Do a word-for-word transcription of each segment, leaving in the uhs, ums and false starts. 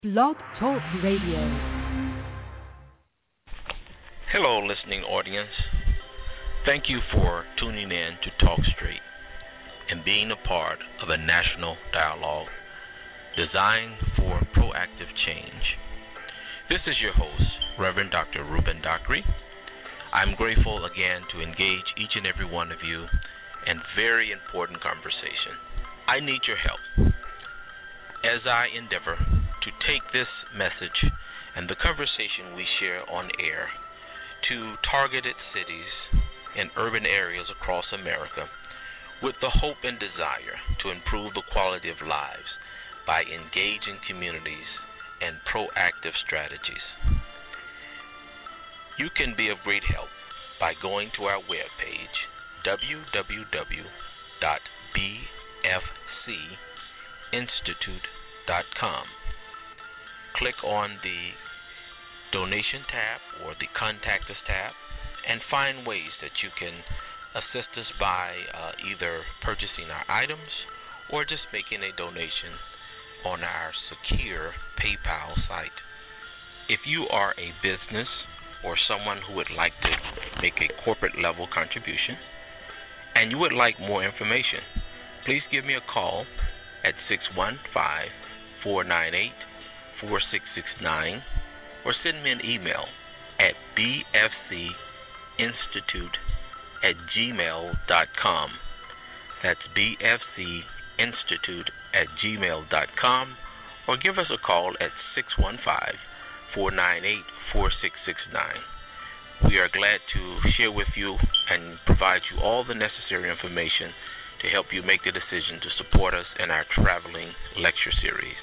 Blog Talk Radio. Hello, listening audience. Thank you for tuning in to Talk Straight and being a part of a national dialogue designed for proactive change. This is your host, Reverend Doctor Ruben Dockery. I'm grateful again to engage each and every one of you in very important conversation. I need your help as I endeavor to take this message and the conversation we share on air to targeted cities and urban areas across America with the hope and desire to improve the quality of lives by engaging communities and proactive strategies. You can be of great help by going to our webpage, w w w dot b f c institute dot com. Click on the donation tab or the contact us tab and find ways that you can assist us by uh, either purchasing our items or just making a donation on our secure PayPal site. If you are a business or someone who would like to make a corporate level contribution and you would like more information, please give me a call at six one five, four nine eight, four six six nine or send me an email at b f c institute at gmail dot com. That's b f c institute at gmail dot com, or give us a call at six one five, four nine eight, four six six nine. We are glad to share with you and provide you all the necessary information to help you make the decision to support us in our traveling lecture series.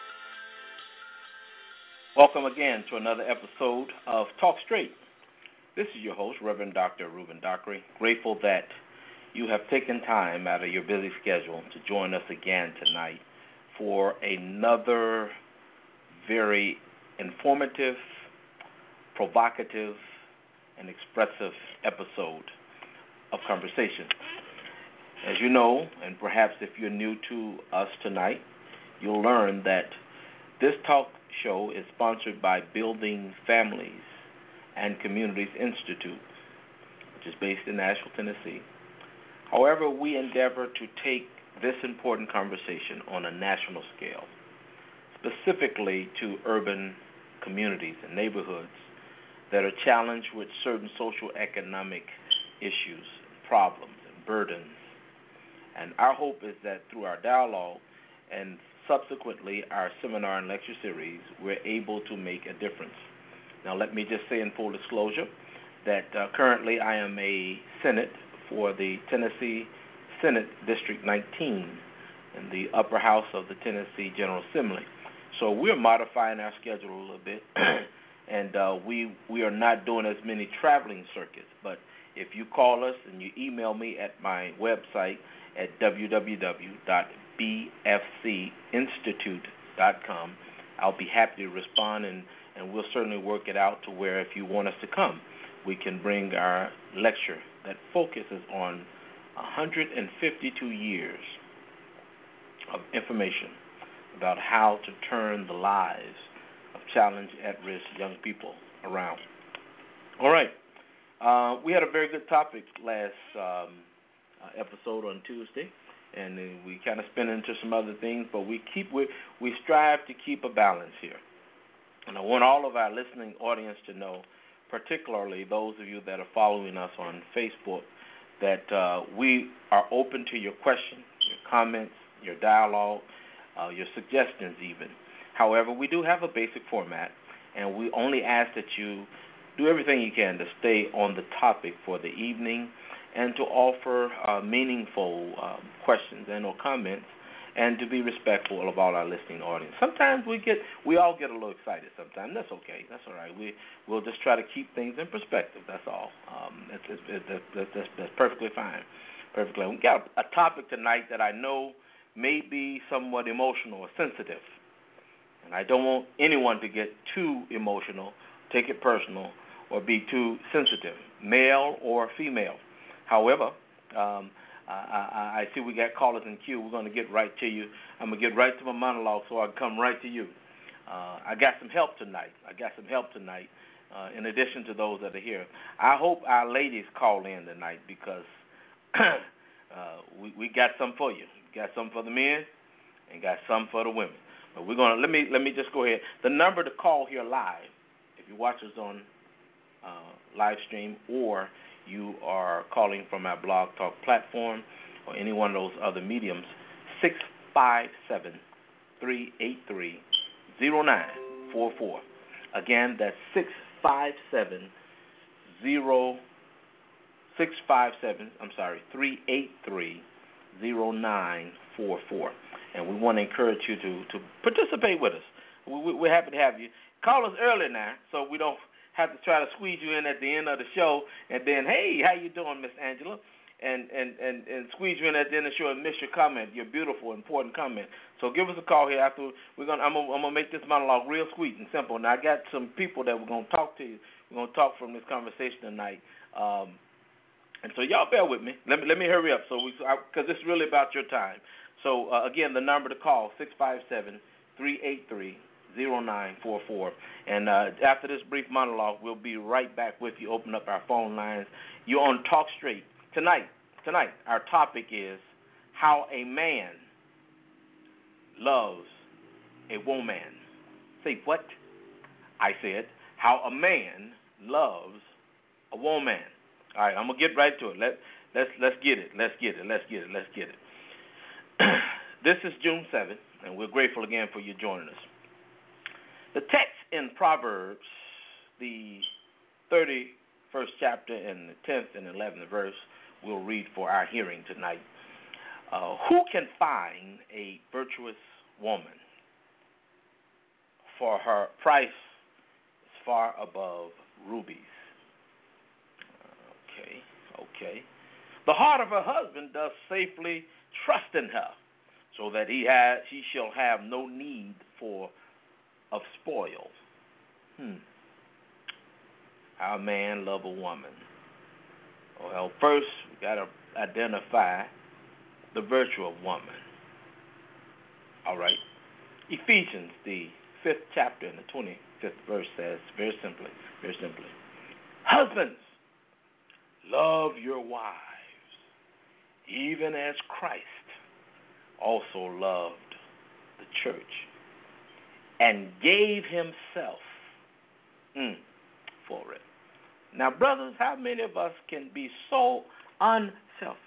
Welcome again to another episode of Talk Straight. This is your host, Reverend Doctor Ruben Dockery. Grateful that you have taken time out of your busy schedule to join us again tonight for another very informative, provocative, and expressive episode of conversation. As you know, and perhaps if you're new to us tonight, you'll learn that this talk show is sponsored by Building Families and Communities Institute, which is based in Nashville, Tennessee. However, we endeavor to take this important conversation on a national scale, specifically to urban communities and neighborhoods that are challenged with certain social economic issues, problems, and burdens. And our hope is that through our dialogue and subsequently our seminar and lecture series, we're able to make a difference. Now, let me just say in full disclosure that uh, currently I am a Senate for the Tennessee Senate District nineteen in the upper house of the Tennessee General Assembly. So we're modifying our schedule a little bit, and uh, we we are not doing as many traveling circuits. But if you call us and you email me at my website at w w w dot b f c institute dot com, I'll be happy to respond, and, and we'll certainly work it out to where if you want us to come, we can bring our lecture that focuses on one hundred fifty-two years of information about how to turn the lives of challenged, at-risk young people around. All right. Uh, we had a very good topic last um, uh, episode on Tuesday, and uh, we kind of spin into some other things, but we keep we, we strive to keep a balance here. And I want all of our listening audience to know, particularly those of you that are following us on Facebook, that uh, we are open to your questions, your comments, your dialogue, uh, your suggestions even. However, we do have a basic format, and we only ask that you do everything you can to stay on the topic for the evening and to offer uh, meaningful um, questions and or comments, and to be respectful of all our listening audience. Sometimes we get, we all get a little excited. Sometimes that's okay. That's all right. We we'll just try to keep things in perspective. That's all. Um, it's, it's, it's, it's, that's, that's perfectly fine. Perfectly. We got a, a topic tonight that I know may be somewhat emotional or sensitive, and I don't want anyone to get too emotional, take it personal, or be too sensitive, male or female. However, um, I, I see we got callers in queue. We're going to get right to you. I'm going to get right to my monologue so I can come right to you. uh, I got some help tonight. I got some help tonight. Uh, in addition to those that are here, I hope our ladies call in tonight because uh, we we got some for you. Got some for the men and got some for the women. But we're gonna let me let me just go ahead. The number to call here live, if you watch us on uh, live stream or you are calling from our Blog Talk platform or any one of those other mediums, six five seven, three eight three, zero nine four four. Again, that's six five seven zero six five seven. I'm sorry, three eight three zero nine four four. And we want to encourage you to, to participate with us. We, we're happy to have you. Call us early now, so we don't have to try to squeeze you in at the end of the show. And then, hey, how you doing, Miss Angela? And, and and and squeeze you in at the end of the show and miss your comment, your beautiful, important comment. So give us a call here after we're gonna. I'm gonna, I'm gonna make this monologue real sweet and simple. Now I got some people that we're gonna talk to you. We're gonna talk from this conversation tonight. Um, and so y'all bear with me. Let me let me hurry up. So we because it's really about your time. So uh, again, the number to call six five seven, three eight three, zero nine four four. And uh, after this brief monologue, we'll be right back with you. Open up our phone lines. You're on Talk Straight. Tonight, tonight, our topic is how a man loves a woman. Say what? I said how a man loves a woman. All right, I'm gonna get right to it. Let let's let's get it. Let's get it. Let's get it. Let's get it. This is June seventh, and we're grateful again for you joining us. The text in Proverbs, the thirty-first chapter and the tenth and eleventh verse, we'll read for our hearing tonight. Uh, who can find a virtuous woman? For her price is far above rubies. Okay, okay. The heart of her husband does safely trust in her, so that he has, he shall have no need for of spoil. Hmm. How a man love a woman. Well, first we got to identify the virtue of woman. All right. Ephesians, the fifth chapter and the twenty-fifth verse says, very simply, very simply, husbands, love your wives, even as Christ also loved the church and gave himself mm, for it. Now, brothers, how many of us can be so unselfish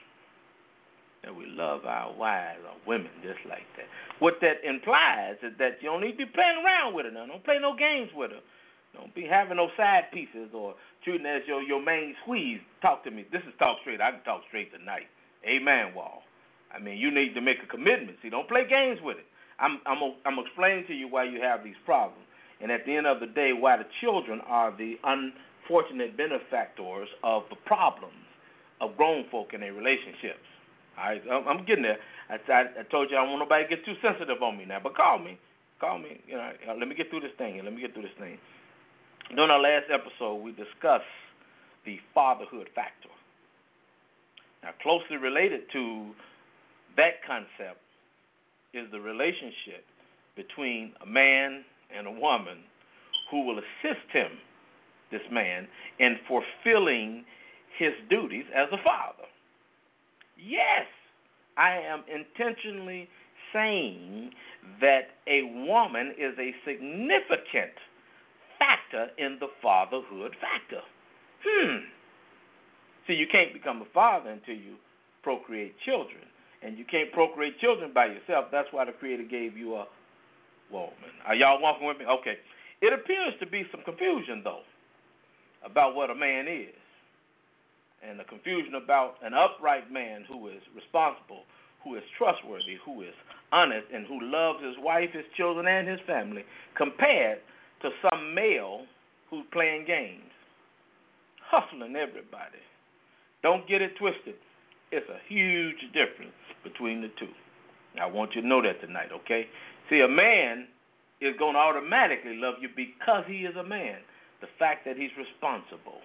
that we love our wives or women just like that? What that implies is that you don't need to be playing around with her now. Don't play no games with her. Don't be having no side pieces or treating her as your, your main squeeze. Talk to me. This is Talk Straight. I can talk straight tonight. Amen, Wall. I mean, you need to make a commitment. See, don't play games with it. I'm I'm I'm explaining to you why you have these problems, and at the end of the day, why the children are the unfortunate benefactors of the problems of grown folk in their relationships. All right, I'm getting there. I, I, I told you I don't want nobody to get too sensitive on me now, but call me, call me. You know, let me get through this thing. Let me get through this thing. During our last episode, we discussed the fatherhood factor. Now, closely related to that concept is the relationship between a man and a woman who will assist him, this man, in fulfilling his duties as a father. Yes, I am intentionally saying that a woman is a significant factor in the fatherhood factor. Hmm. See, you can't become a father until you procreate children. And you can't procreate children by yourself. That's why the Creator gave you a woman. Are y'all walking with me? Okay. It appears to be some confusion, though, about what a man is. And the confusion about an upright man who is responsible, who is trustworthy, who is honest, and who loves his wife, his children, and his family, compared to some male who's playing games, hustling everybody. Don't get it twisted. It's a huge difference between the two. I want you to know that tonight, okay? See, a man is going to automatically love you because he is a man. The fact that he's responsible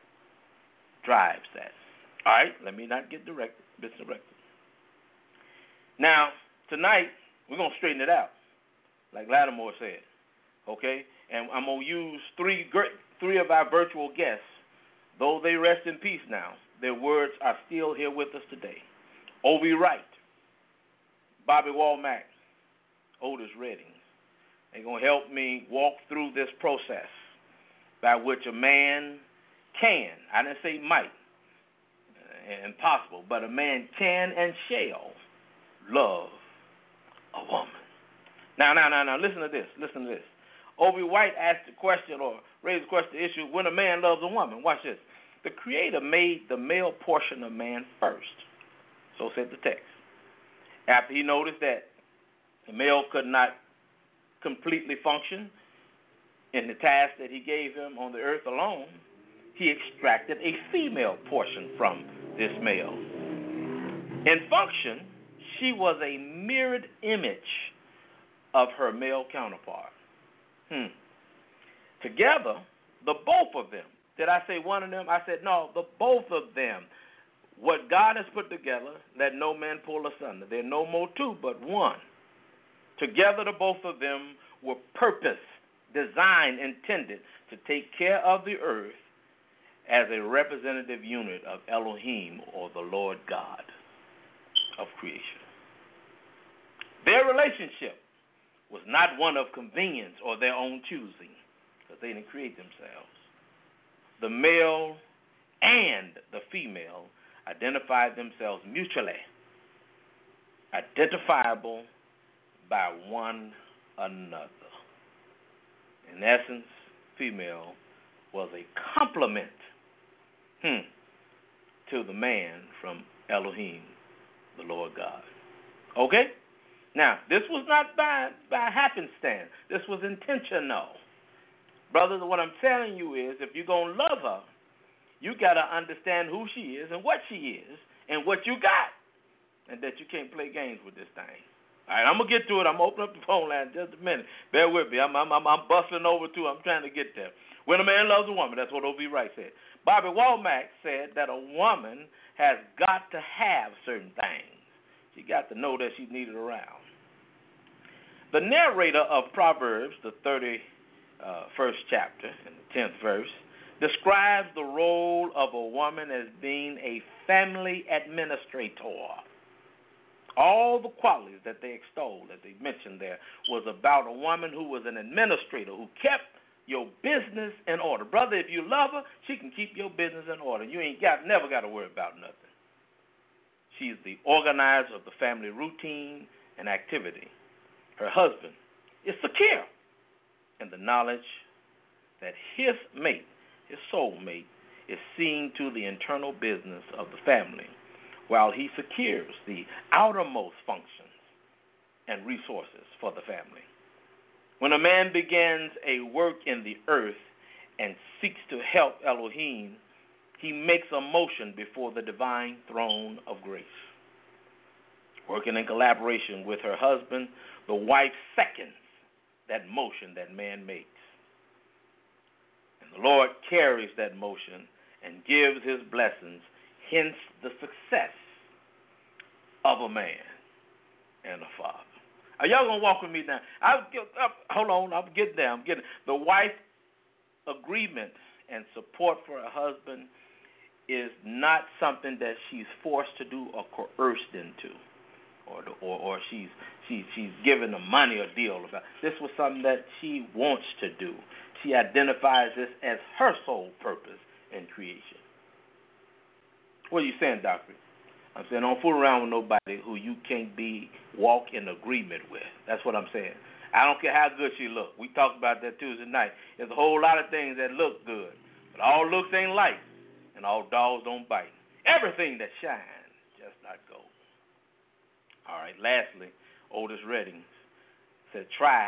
drives that. All right, let me not get directed, misdirected. Now, tonight, we're going to straighten it out, like Lattimore said. Okay? And I'm going to use three great, three of our virtual guests. Though they rest in peace now, their words are still here with us today. Obi Wright, Bobby Womack, Otis Redding. They're going to help me walk through this process by which a man can, I didn't say might, impossible, but a man can and shall love a woman. Now, now, now, now, listen to this, listen to this. Obi White asked the question or raised the question, the issue, when a man loves a woman. Watch this. The Creator made the male portion of man first. So said the text. After he noticed that the male could not completely function in the task that he gave him on the earth alone, he extracted a female portion from this male. In function, she was a mirrored image of her male counterpart. Hmm. Together, the both of them. Did I say one of them? I said no, the both of them. What God has put together, let no man pull asunder. There are no more two, but one. Together, the both of them were purposed, designed, intended to take care of the earth as a representative unit of Elohim, or the Lord God of creation. Their relationship was not one of convenience or their own choosing, because they didn't create themselves. The male and the female identified themselves mutually, identifiable by one another. In essence, female was a complement hmm, to the man from Elohim, the Lord God. Okay? Now, this was not by, by happenstance. This was intentional. Brothers, what I'm telling you is, if you're going to love her, you got to understand who she is and what she is and what you got, and that you can't play games with this thing. All right, I'm going to get to it. I'm going to open up the phone line in just a minute. Bear with me. I'm, I'm, I'm, I'm bustling over, too. I'm trying to get there. When a man loves a woman, that's what O B Wright said. Bobby Womack said that a woman has got to have certain things. She got to know that she's needed around. The narrator of Proverbs, the thirty-first chapter, and the tenth verse, describes the role of a woman as being a family administrator. All the qualities that they extolled, that they mentioned there, was about a woman who was an administrator, who kept your business in order. Brother, if you love her, she can keep your business in order. You ain't got, never got to worry about nothing. She's the organizer of the family routine and activity. Her husband is secure in the knowledge that his mate, his soulmate, is seeing to the internal business of the family, while he secures the outermost functions and resources for the family. When a man begins a work in the earth and seeks to help Elohim, he makes a motion before the divine throne of grace. Working in collaboration with her husband, the wife seconds that motion that man makes. And the Lord carries that motion and gives his blessings, hence the success of a man and a father. Are y'all going to walk with me now? I'll get, uh, hold on, I'm getting there. I'm getting the wife's agreement and support for her husband is not something that she's forced to do or coerced into, or the, or, or she's she, she's given the money or deal about. This was something that she wants to do. She identifies this as her sole purpose in creation. What are you saying, Doctor? I'm saying don't fool around with nobody who you can't be walk in agreement with. That's what I'm saying. I don't care how good she look. We talked about that Tuesday night. There's a whole lot of things that look good, but all looks ain't light, and all dogs don't bite. Everything that shines just not gold. All right. Lastly, Otis Redding said, "Try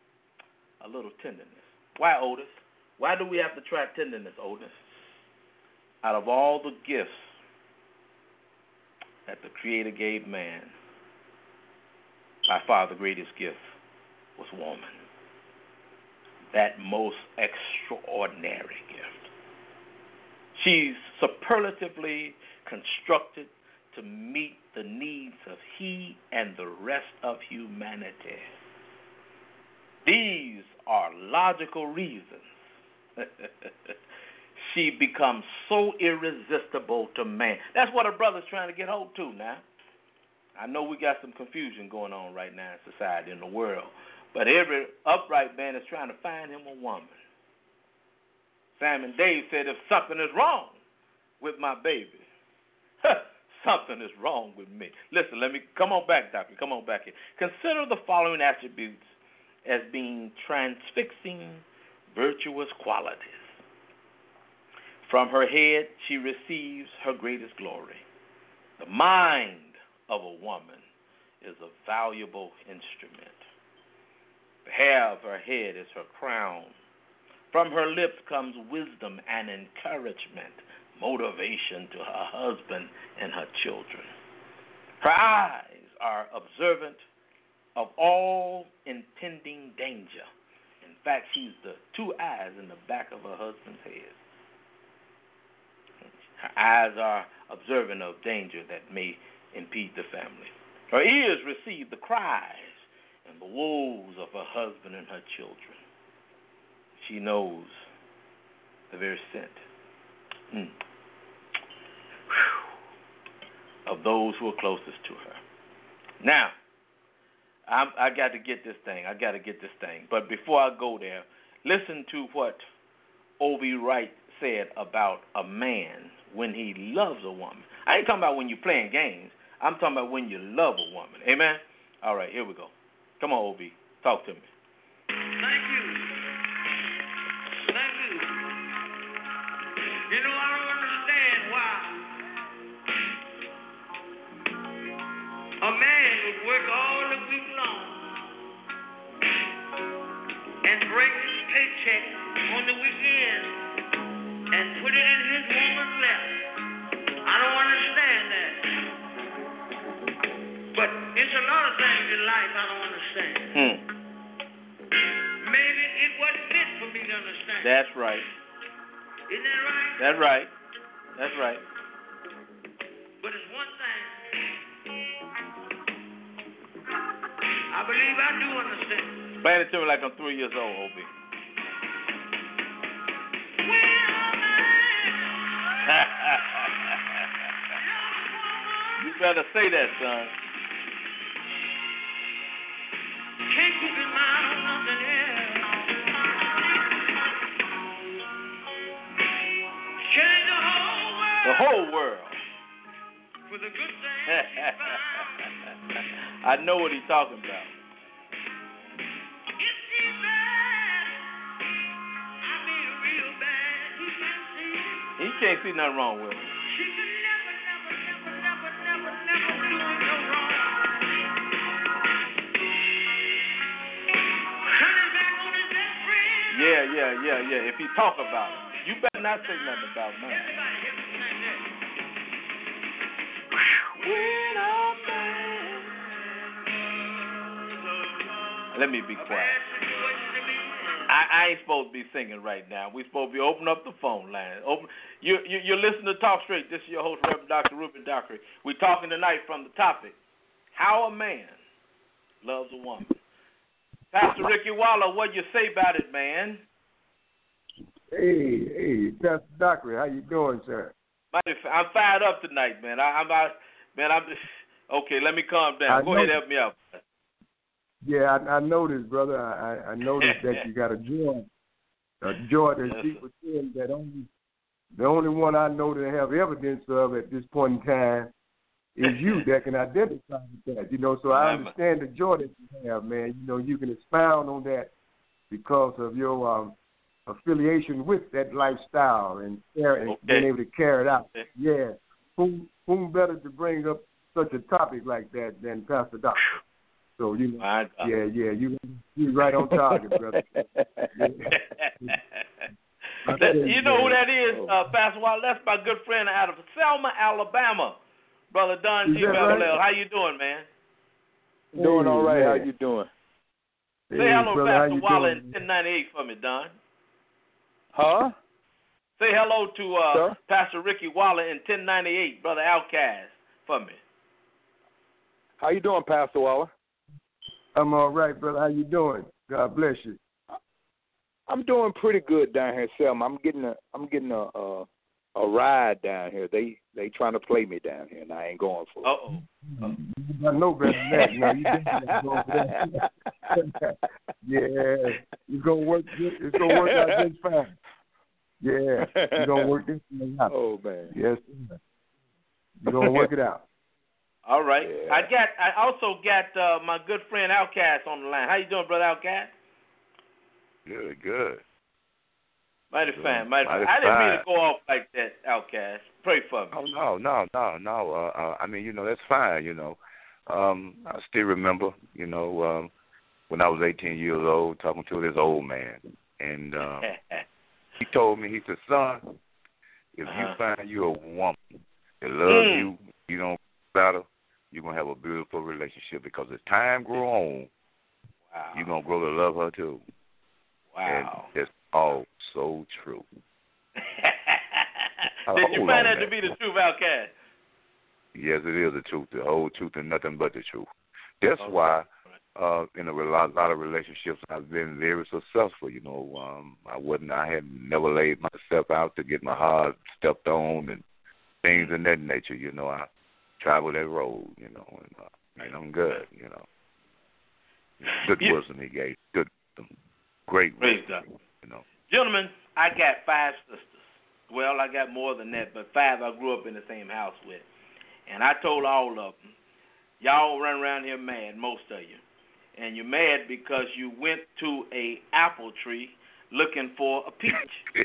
a little tenderness." Why, Otis? Why do we have to try tenderness, Otis? Out of all the gifts that the Creator gave man, by far the greatest gift was woman. That most extraordinary gift. She's superlatively constructed to meet the needs of he and the rest of humanity. these are logical reasons she becomes so irresistible to man. That's what a brother's trying to get hold to now. I know we got some confusion going on right now in society, in the world, but every upright man is trying to find him a woman. Sam and Dave said, if something is wrong with my baby, something is wrong with me. Listen, let me, come on back, doctor, come on back here. Consider the following attributes as being transfixing, virtuous qualities. From her head, she receives her greatest glory. The mind of a woman is a valuable instrument. The hair of her head is her crown. From her lips comes wisdom and encouragement, motivation to her husband and her children. Her eyes are observant of all impending danger. In fact, she's the two eyes in the back of her husband's head. Her eyes are observant of danger that may impede the family. Her ears receive the cries and the woes of her husband and her children. She knows the very scent mm, of those who are closest to her. Now, I'm, I got to get this thing. I got to get this thing. But before I go there, listen to what Obi Wright said about a man when he loves a woman. I ain't talking about when you're playing games. I'm talking about when you love a woman. Amen? All right, here we go. Come on, Obi. Talk to me. Thank you. Thank you. You know, I don't understand why a man would work all the week long and bring his paycheck on the weekend and put it in his woman's lap. I don't understand that. But it's a lot of things in life I don't understand. Hmm. Maybe it wasn't meant for me to understand. That's right. Isn't that right? That's right. That's right. But it's one thing I believe I do understand. Explain it to me like I'm three years old, Obi. You better say that, son. Can't keep your mind on nothing else. Change the whole world. The whole world. For the good things you find. I know what he's talking about. If she's bad, I mean real bad, he can't see it. He can't see nothing wrong with him. She could never, never, never, never, never, never do it no wrong. Turn his back on his best friend. Yeah, yeah, yeah, yeah. If he talk about it, you better not say nothing about mine. Everybody hear me sing that. When a man... Let me be quiet. I, I ain't supposed to be singing right now. We're supposed to be opening up the phone line. Open, you, you, you're listening to Talk Straight. This is your host, Reverend Doctor Ruben Dockery. We're talking tonight from the topic, how a man loves a woman. Pastor Ricky Waller, what you say about it, man? Hey, hey, Pastor Dockery, how you doing, sir? I'm fired up tonight, man. I, I'm, I, man, I'm just, okay, let me calm down. I Go know, ahead, help me out. Yeah, I, I noticed, brother. I, I noticed that you got a joy, a joy that's Yes, deep within that only, the only one I know to have evidence of at this point in time is you that can identify with that. You know, so I understand the joy that you have, man. You know, you can expound on that because of your um, affiliation with that lifestyle and, and okay. being able to carry it out. Okay. Yeah. Whom, whom better to bring up such a topic like that than Pastor Doctor? So, you know, yeah, yeah, you you right on target, brother. That, you know who that is, uh, Pastor Waller? That's my good friend out of Selma, Alabama, Brother Don T. Babylel. Right? How you doing, man? Doing all right. Hey, How you doing? Say hey, hello, brother, Pastor Waller doing? in ten ninety-eight for me, Don. Huh? Say hello to uh, Sir? Pastor Ricky Waller in ten ninety-eight, Brother Outcast, for me. How you doing, Pastor Waller? I'm all right, brother. How you doing? God bless you. I'm doing pretty good down here, Selma. I'm getting a I'm getting a a, a ride down here. They they trying to play me down here, and I ain't going for it. Uh-oh. Uh-oh. I know better than that. Now you definitely going for that. Yeah, it's gonna work. It's gonna work out just fine. Yeah, you're gonna work this thing out. Oh man, yes, you're gonna work it out. All right. Yeah. I got. I also got uh, my good friend Outcast on the line. How you doing, brother Outcast? Good, good. Mighty fine, mighty fine. Mighty I didn't mean fine. to go off like that, Outcast. Pray for me. Oh no, no, no, no. Uh, uh, I mean, you know, that's fine. You know, um, I still remember, you know, um, when I was eighteen years old, talking to this old man, and uh, he told me, he said, "Son, if uh-huh. you find you a woman that loves mm. you, you don't battle, you're gonna have a beautiful relationship because as time grow on, wow. you're gonna grow to love her too." Wow. And it's all so true. Did you find that to be the truth, Outcast? Yes, it is the truth, the whole truth and nothing but the truth. That's okay. why uh, in a lot, lot of relationships I've been very successful. You know, um, I wasn't, I had never laid myself out to get my heart stepped on and things of that nature. You know, I traveled that road. You know, and, uh, and I'm good. You know, good yeah. wisdom he gave, good wisdom, great Praise wisdom. God. You know, gentlemen, I got five sisters. Well, I got more than that, but five I grew up in the same house with. And I told all of them, y'all run around here mad, most of you. And you're mad because you went to a apple tree looking for a peach.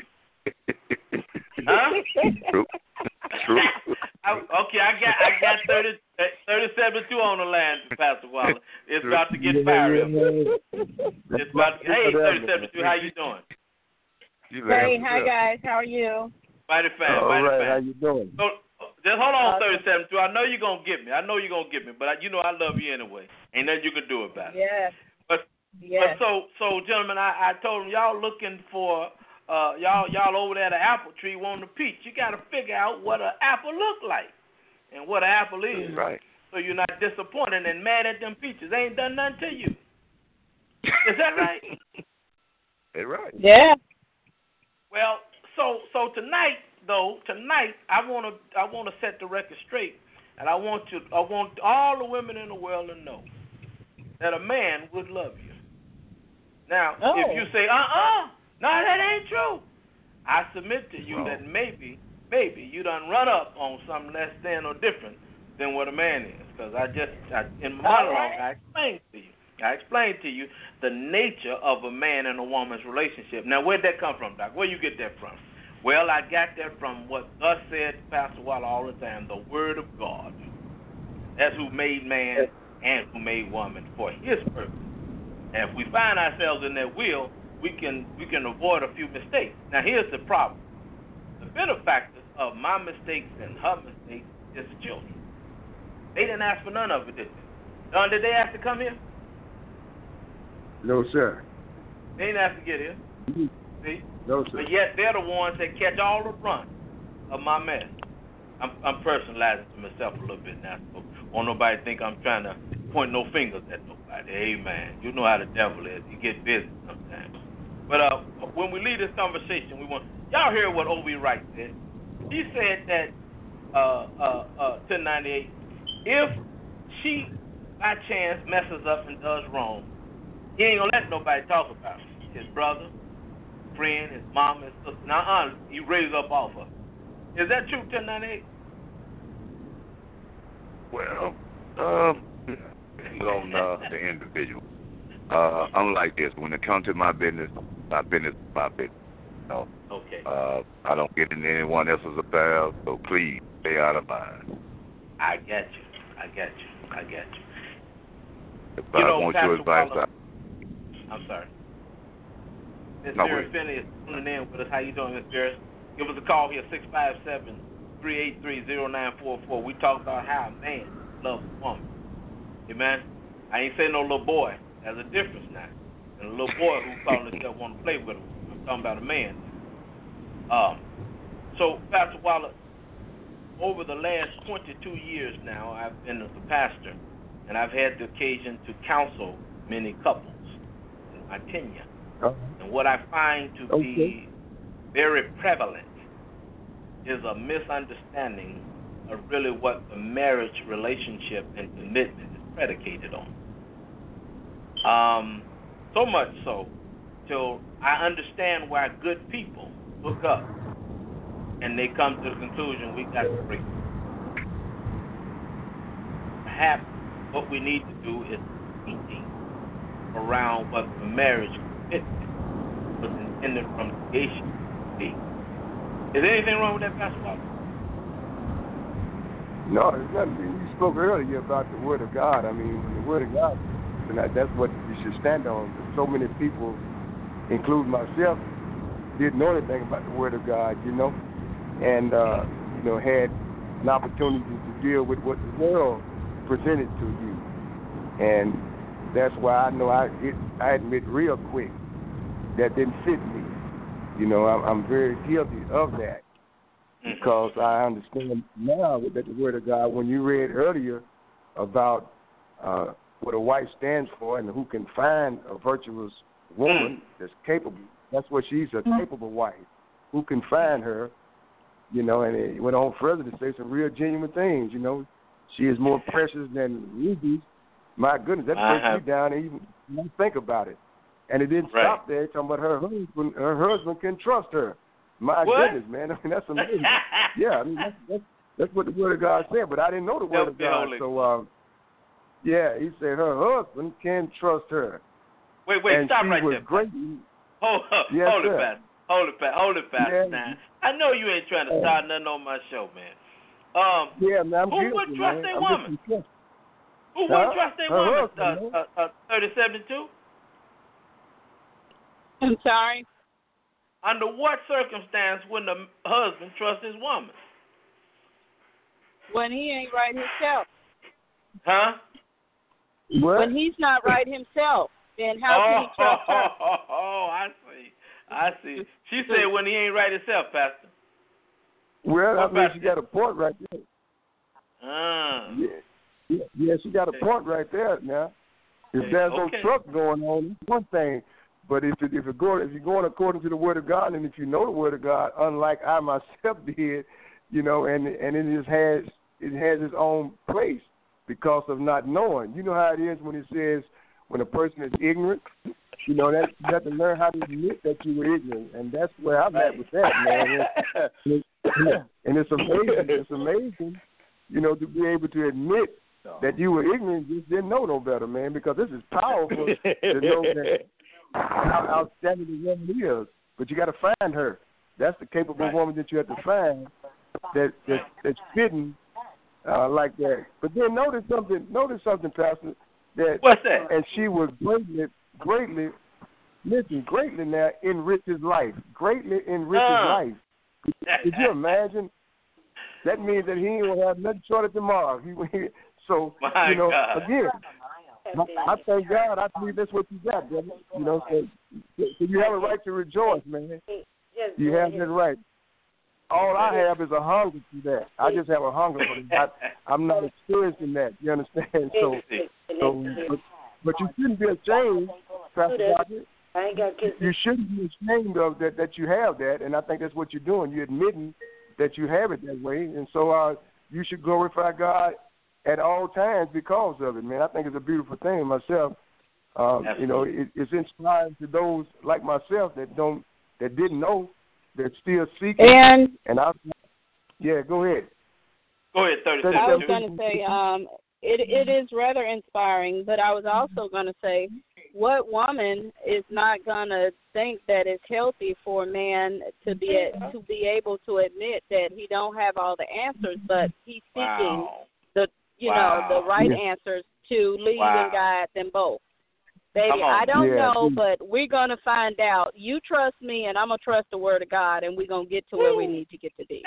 Huh? True. True. I, okay, I got I got thirty, thirty-seven two on the line, Pastor Waller. It's True. About to get fired up. It's about to, hey, thirty-seven two, how you doing? Hey, hi guys, how are you? Mighty fine, All mighty right, fine. how you doing? So, just hold on, Uh, thirty-seven two. I know you're gonna get me. I know you're gonna get me, but I, you know I love you anyway. Ain't nothing you can do about it. Yes. But, yes. but so, so gentlemen, I, I told them y'all looking for uh y'all y'all over there at the apple tree wanting a peach. You got to figure out what an apple look like and what an apple is. Right. So you're not disappointed and mad at them peaches. They ain't done nothing to you. Is that right? They're right. Yeah. Well, so so tonight though, tonight I wanna I wanna set the record straight, and I want you I want all the women in the world to know that a man would love you. Now, oh. if you say, uh-uh, no, that ain't true, I submit to you oh. that maybe, maybe you done run up on something less than or different than what a man is. Because I just, I, in my monologue, right. I explained to you. I explained to you the nature of a man and a woman's relationship. Now, where'd that come from, Doc? Where you get that from? Well, I got that from what thus said Pastor Waller all the time, the Word of God. That's who made man and who made woman for his purpose. And if we find ourselves in that will, we can we can avoid a few mistakes. Now, here's the problem. The benefactors of my mistakes and her mistakes is the children. They didn't ask for none of it, did they? Don, did they ask to come here? No, sir. They didn't ask to get here. Mm-hmm. See? No, sir. But yet they're the ones that catch all the brunt of my mess. I'm, I'm personalizing to myself a little bit now, so won't nobody think I'm trying to point no fingers at nobody. Amen. You know how the devil is. He get busy sometimes. But uh, when we leave this conversation, we want y'all hear what O B Wright said. He said that uh, uh, uh, ten ninety-eight, if she by chance messes up and does wrong, he ain't gonna let nobody talk about it. His brother, friend, his mom, his sister. Now, uh, he raised up off her. Is that true, ten ninety-eight? Well, um, on uh, the individual. Uh, I'm like this. When it comes to my business, my business is my business. You know? Okay. Uh, I don't get into anyone else's affairs, so please stay out of mine. I get you. I get you. I get you. If You I know, want Pastor your advice, Waller, I, I'm sorry. Miss No, Vera wait. Finney is tuning in with us. How you doing, Miss Vera? Give us a call here, six five seven, three eight three, zero nine four four. We talk about how a man loves a woman. Amen? I ain't saying no little boy. There's a difference now. And a little boy who calling himself want to play with him. I'm talking about a man. Um, so, Pastor Waller, over the last twenty-two years now, I've been the pastor, and I've had the occasion to counsel many couples. And my tenure. Uh, and what I find to okay. be very prevalent is a misunderstanding of really what the marriage relationship and commitment is predicated on. Um, so much so, till I understand why good people hook up and they come to the conclusion we got to break. Perhaps what we need to do is thinking around what the marriage commitment was intended from the creation to be. Is there anything wrong with that, Pastor Walker? No, there's nothing. You spoke earlier about the Word of God. I mean, when the Word of God, and that, that's what you should stand on. So many people, including myself, didn't know anything about the Word of God, you know, and, uh, you know, had an opportunity to deal with what the world presented to you. And that's why I know I it, I admit real quick that didn't fit me. You know, I'm, I'm very guilty of that because I understand now that the Word of God, when you read earlier about uh, what a wife stands for and who can find a virtuous woman that's capable, that's what she's, a capable wife. Who can find her, you know, and it went on further to say some real genuine things, you know. She is more precious than rubies. My goodness, that breaks uh-huh. me down even when you think about it. And it didn't right. stop there. Talking about her husband, her husband can trust her. My what? goodness, man. I mean, that's amazing. yeah, I mean, that's, that's, that's what the Word of God said, but I didn't know the Word of God. Holy. So, um, yeah, he said her husband can trust her. Wait, wait, and stop she right was there. Great. Hold, yes, hold sir. it, Pastor. Hold it, Pastor. Hold it, Pastor. Yeah. Now, I know you ain't trying to start nothing on my show, man. Um, yeah, man, I'm who guilty, would trust man. a I'm woman? just Who huh? would trust a her woman? Husband, uh, uh, uh, thirty-seven two? I'm sorry? Under what circumstance would the husband trust his woman? When he ain't right himself. Huh? What? When he's not right himself, then how oh, can he trust oh, her? Oh, oh, I see. I see. She said when he ain't right himself, Pastor. Well, what I mean, she got a point right there. Ah. Yeah. Yeah, yeah, she got a point right there now. If there's okay. no truck going on, that's one thing. But if it, if it go, if you're going according to the Word of God, and if you know the Word of God, unlike I myself did, you know, and and it just has it has its own place because of not knowing. You know how it is when it says when a person is ignorant, you know that you have to learn how to admit that you were ignorant, and that's where I'm at with that, man. And, it, and it's amazing. It's amazing, you know, to be able to admit that you were ignorant, you just didn't know no better, man, because this is powerful to know that how outstanding the woman is. But you got to find her. That's the capable right. woman that you have to find that, that that's fitting uh, like that. But then notice something. Notice something, Pastor. That what's that? And she was greatly, greatly, listen, greatly now enrich his life. Greatly enrich uh. his life. Could you imagine? That means that he ain't gonna have nothing short of tomorrow. He, he So, My you know, God. again, I, I thank God. I believe that's what you got, brother. You know, so, so you have a right to rejoice, man. You have that right. All I have is a hunger for that. I just have a hunger for that. I, I'm not experiencing that. You understand? So, so but, but you shouldn't be ashamed, Pastor Roger. You shouldn't be ashamed of that, that you have that, and I think that's what you're doing. You're admitting that you have it that way, and so uh, you should glorify God at all times because of it, man. I think it's a beautiful thing myself. Um, you know, it, it's inspiring to those like myself that don't, that didn't know, that still seeking. And, and I, yeah, go ahead. Go ahead, thirty-seven. I was going to say, um, it it is rather inspiring, but I was also going to say, what woman is not going to think that it's healthy for a man to be to be able to admit that he don't have all the answers, but he's seeking wow. the you wow. know the right yeah. answers to lead wow. and guide them both. Baby, on, I don't yeah. know, but we're going to find out. You trust me, and I'm going to trust the Word of God, and we're going to get to where we need to get to be.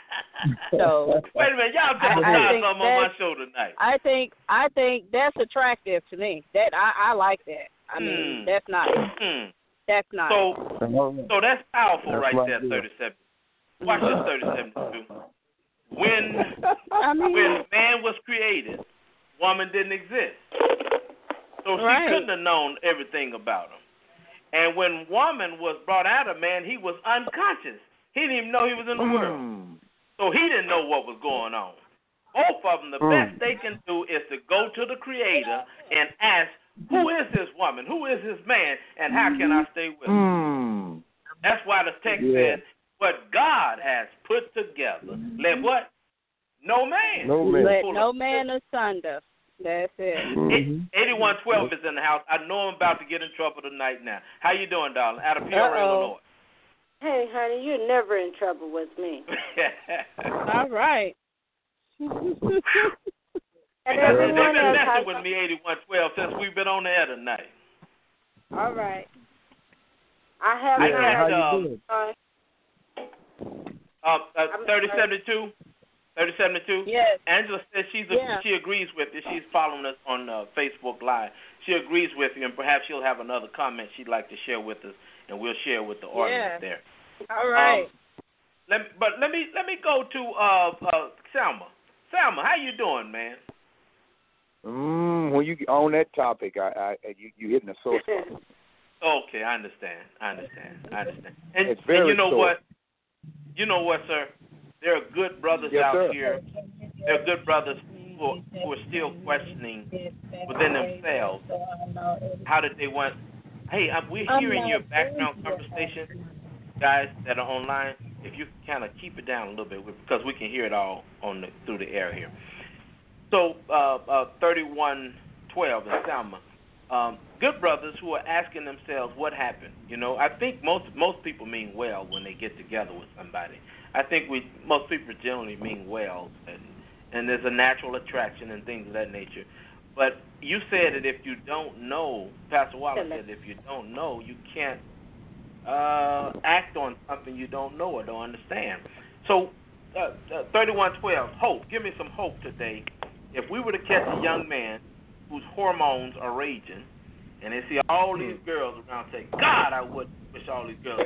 So, wait a minute, y'all just I, I think something on my show tonight. I think I think that's attractive to me. That I, I like that. I mean, mm. that's nice. Mm. That's nice. So, so that's powerful that's right right there, there. thirty-seven. Watch this, thirty-seven too. When I mean, when man was created, woman didn't exist. So she right. couldn't have known everything about him. And when woman was brought out of man, he was unconscious. He didn't even know he was in the mm. world. So he didn't know what was going on. Both of them, the mm. best they can do is to go to the Creator and ask, who is this woman? Who is this man? And how can I stay with him? Mm. That's why the text yeah. says, what God has put together, let what? No man. No man. Let no man asunder. That's it. Mm-hmm. eighty-one twelve is in the house. I know I'm about to get in trouble tonight now. How you doing, darling? Out of Peoria, Illinois. Hey, honey, you're never in trouble with me. All right. And they've been messing with me, eighty-one twelve, since we've been on the air tonight. All right. I have I not. Got, uh, uh, uh, thirty seventy-two. thirty seventy-two? Yes. Angela says she's a, yeah. she agrees with you. She's following us on uh, Facebook Live. She agrees with you, and perhaps she'll have another comment she'd like to share with us, and we'll share with the audience yeah. there. All right. Um, let, but let me let me go to uh, uh, Selma. Selma, how you doing, man? Mm, when you on that topic, I, I you you hitting a sore spot. Okay, I understand. I understand. I understand. And, it's very and you know sore. what? You know what, sir? There are good brothers yes, out sir. here. There are good brothers who are, who are still questioning within themselves how did they want. Hey, we're hearing your background conversation, guys that are online. If you kind of keep it down a little bit, because we can hear it all on the, through the air here. So, uh, uh, thirty-one twelve in Selma. Um, good brothers who are asking themselves what happened. You know, I think most most people mean well when they get together with somebody. I think we most people generally mean well, and, and there's a natural attraction and things of that nature. But you said that if you don't know, Pastor Wallace said if you don't know, you can't uh, act on something you don't know or don't understand. So, uh, uh, thirty-one twelve, hope. Give me some hope today. If we were to catch a young man whose hormones are raging, and they see all these girls around, say, God, I would wish all these girls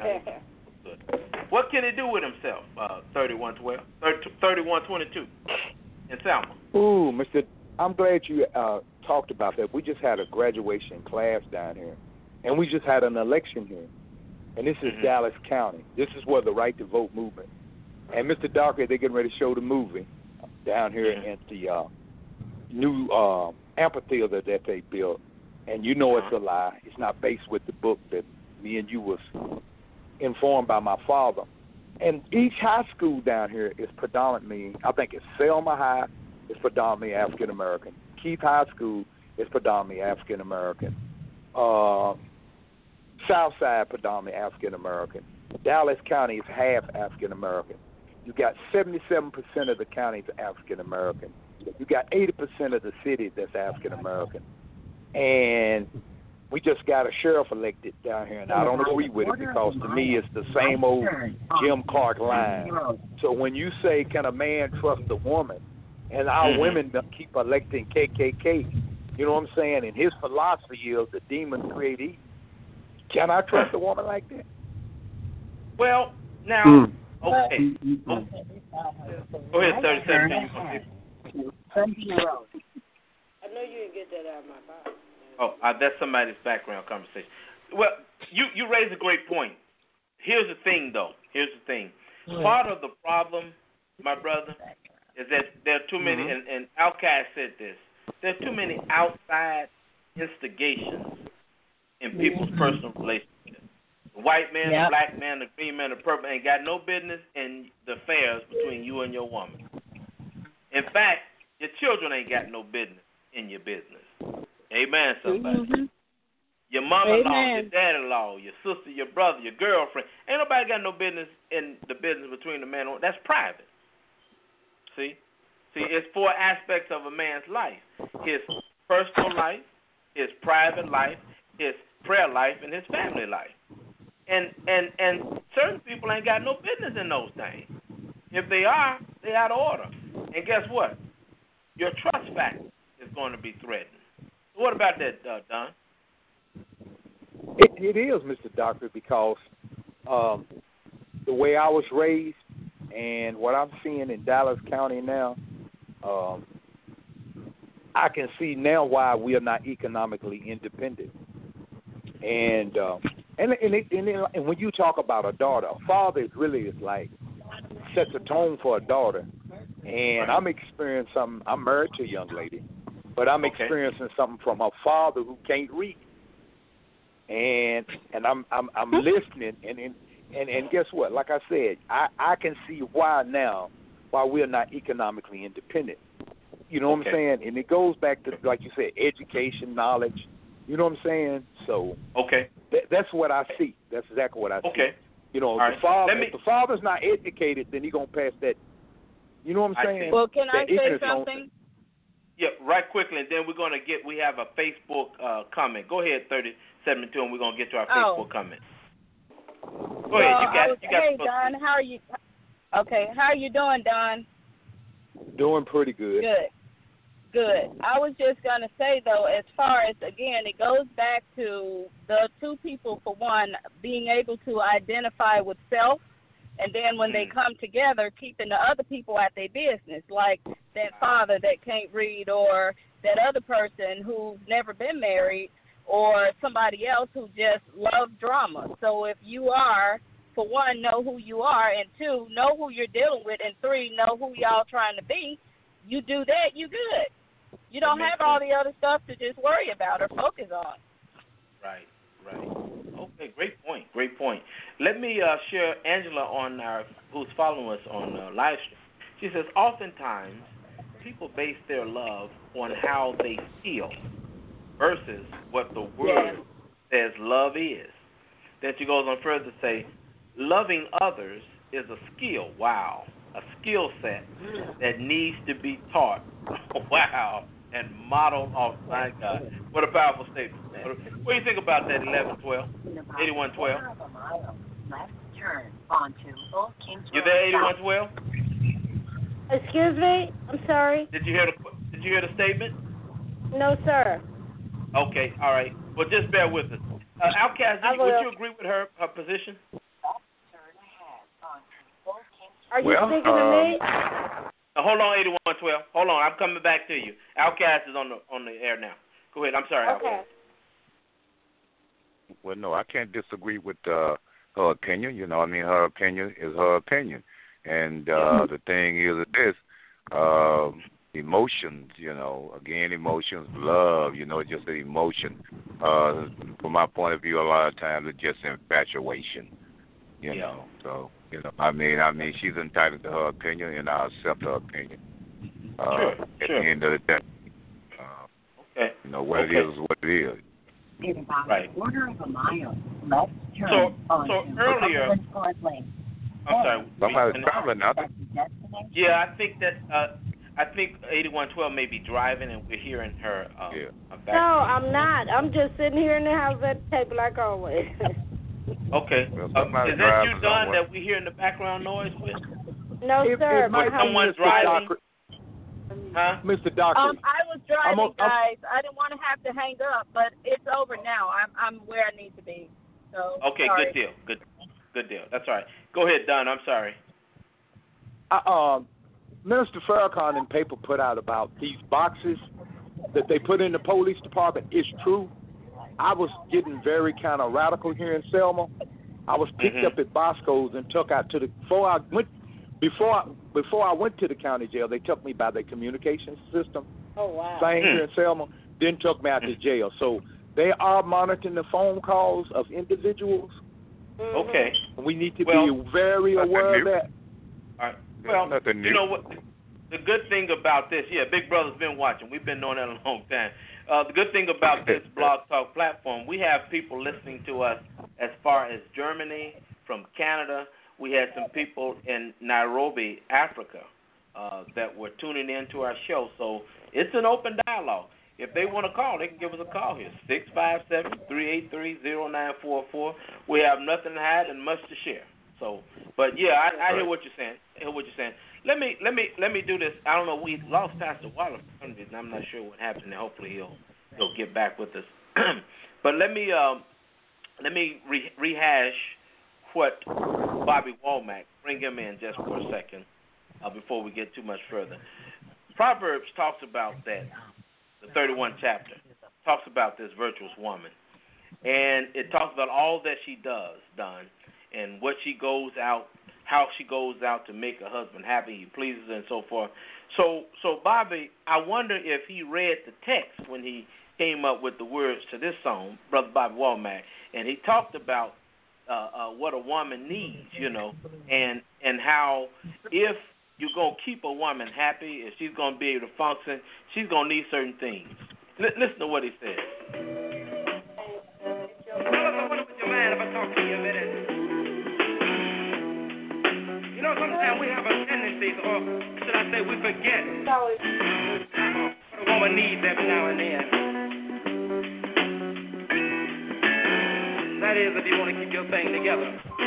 would. What can he do with himself? Uh, thirty-one twelve, thirty-one twenty-two in Selma. Ooh, Mister I'm glad you uh, talked about that. We just had a graduation class down here, and we just had an election here, and this is mm-hmm. Dallas County. This is where the Right to Vote movement. And Mister Darker, they're getting ready to show the movie down here mm-hmm. at the uh, new uh, amphitheater that they built. And you know it's a lie. It's not based with the book that me and you was informed by my father. And each high school down here is predominantly, I think it's Selma High is predominantly African American. Keith High School is predominantly African American. Uh, Southside predominantly African American. Dallas County is half African American. You got seventy-seven percent of the county is African American. You got eighty percent of the city that's African American. And we just got a sheriff elected down here, and I don't agree with it because to me it's the same old Jim Clark line. So when you say, can a man trust a woman, and our mm-hmm. women keep electing K K K, you know what I'm saying? And his philosophy is the demons create evil. Can I trust a woman like that? Well, now, mm. okay. Oh. Go ahead, thirty-seven. Something wrong. I know you didn't get that out of my mouth. Oh, uh, that's somebody's background conversation. Well, you, you raise a great point. Here's the thing, though. Here's the thing. Mm-hmm. Part of the problem, my brother, is that there are too many, mm-hmm. and, and Al-Qaeda said this, there are too many outside instigations in people's mm-hmm. personal relationships. The white man, yep. the black man, the green man, the purple ain't got no business in the affairs between you and your woman. In fact, your children ain't got no business in your business. Amen, somebody. Mm-hmm. Your mama-in-law, Amen. Your daddy-in-law, your sister, your brother, your girlfriend. Ain't nobody got no business in the business between the man and woman. That's private. See? See, it's four aspects of a man's life. His personal life, his private life, his prayer life, and his family life. And and and certain people ain't got no business in those things. If they are, they out of order. And guess what? Your trust factor is going to be threatened. What about that, uh, Don? It, it is, Mister Doctor, because um, the way I was raised and what I'm seeing in Dallas County now, um, I can see now why we are not economically independent. And uh, and and, it, and, it, and when you talk about a daughter, a father is really is like sets a tone for a daughter. And I'm experiencing something. I'm married to a young lady, but I'm Okay. experiencing something from a father who can't read. And and I'm I'm I'm listening, and, and and and guess what? Like I said, I I can see why now why we're not economically independent. You know what Okay. I'm saying? And it goes back to, like you said, education, knowledge. You know what I'm saying? So Okay. th- that's what I see. That's exactly what I see. Okay. You know, All the right. father, Let me- if the father's not educated, then he gonna pass that. You know what I'm I saying? see. Well, can I That say ignorance on- something? Yeah, right quickly, and then we're going to get, we have a Facebook uh, comment. Go ahead, thirty seventy-two, and we're going to get to our Oh. Facebook comment. Go well, ahead. You I got was, you got hey, the Don, how are you? Okay, how are you doing, Don? Doing pretty good. Good. Good. I was just going to say, though, as far as, again, it goes back to the two people, for one, being able to identify with self, and then when they come together, keeping the other people at their business, like that father that can't read, or that other person who's never been married, or somebody else who just loves drama. So if you are, for one, know who you are, and two, know who you're dealing with, and three, know who y'all trying to be, you do that, you good. You don't have all the other stuff to just worry about or focus on. Right, right. Okay, great point, great point. Let me uh, share Angela on our, who's following us on uh, live stream. She says, oftentimes people base their love on how they feel versus what the word says love is. Then she goes on further to say, loving others is a skill. Wow, a skill set that needs to be taught. Wow. And modeled off. My God. What a powerful statement. What do you think about that, eleven twelve? eighty-one twelve? You there, eighty-one twelve? Excuse me? I'm sorry. Did you hear the Did you hear the statement? No, sir. Okay, all right. Well, just bear with us. Uh, Outcast, I did you, would will. you agree with her, her position? Are you Well, speaking to me? Uh, hold on, eighty-one twelve. Hold on, I'm coming back to you. Outcast is on the on the air now. Go ahead. I'm sorry, Okay. Outcast. Well, no, I can't disagree with uh, her opinion. You know, I mean, her opinion is her opinion. And uh, the thing is this, uh, emotions, you know, again, emotions, love, you know, it's just an emotion. Uh, from my point of view, a lot of times it's just infatuation, you Yeah. know. So, you know, I mean, I mean, she's entitled to her opinion, and I accept her opinion. Uh, Sure, at sure. the end of the day, uh, Okay. you know, what Okay. it is is what it is. In about Right. a quarter of a mile, left turn So- onto so earlier- Upland Court Lane. I'm sorry. Somebody's And- traveling now. That's the destination. Yeah, I think that uh, I think eighty-one twelve may be driving, and we're hearing her. Um, Yeah. uh, No, back. I'm not. I'm just sitting here in the house at the table like always. Okay. Well, Uh, somebody is that you, driving Don, somewhere. that we hear in the background noise with? No, It- sir. it My might house someone is Mister driving? Dockery. Huh? Mister Dockery. Um, I was driving, I'm o- I'm- guys. I didn't want to have to hang up, but it's over now. I'm I'm where I need to be. So Okay, sorry. good deal. Good, good deal. That's all right. Go ahead, Don. I'm sorry. I, um, Minister Farrakhan in paper put out about these boxes that they put in the police department. It's true. I was getting very kind of radical here in Selma. I was picked Mhm. up at Bosco's and took out to the before I went before I, before I went to the county jail. They took me by the communication system Oh, wow. thing Hmm. here in Selma. Then took me out to jail. So they are monitoring the phone calls of individuals. Mhm. Okay. We need to Well, be very nothing aware of new. that. All right. Well, nothing you new. know what? The good thing about this, yeah, Big Brother's been watching. We've been doing that a long time. Uh, the good thing about this Blog Talk platform, we have people listening to us as far as Germany, from Canada. We had some people in Nairobi, Africa, uh, that were tuning in to our show. So it's an open dialogue. If they want to call, they can give us a call here, six five seven, three eight three, zero nine four four. We have nothing to hide and much to share. So, but yeah, I, I hear what you're saying. I hear what you're saying. Let me let me let me do this. I don't know. We lost Pastor Waller for some reason. I'm not sure what happened. And hopefully he'll he'll get back with us. But let me um, let me re- rehash what Bobby Womack. Bring him in just for a second uh, before we get too much further. Proverbs talks about that. The thirty-first chapter talks about this virtuous woman, and it talks about all that she does, done, and what she goes out, how she goes out to make her husband happy, he pleases her, and so forth. So, so Bobby, I wonder if he read the text when he came up with the words to this song, Brother Bobby Womack, and he talked about uh, uh, what a woman needs, you know, and and how if you're going to keep a woman happy, if she's going to be able to function, she's going to need certain things. L- listen to what he said. Fellas, I wonder would you mind if I talk to you a minute? You know, sometimes we have a tendency, or should I say we forget, what a woman needs every now and then. That is, if you want to keep your thing together.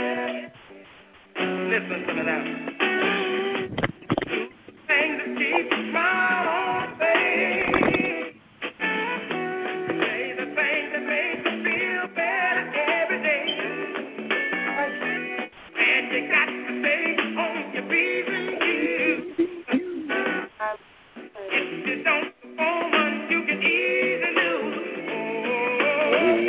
Listen to me now. Things that keep you smile on face. Say the things that make you feel better every day. And you got to stay on your P's and Q's. If you don't perform, you can easily lose. Oh,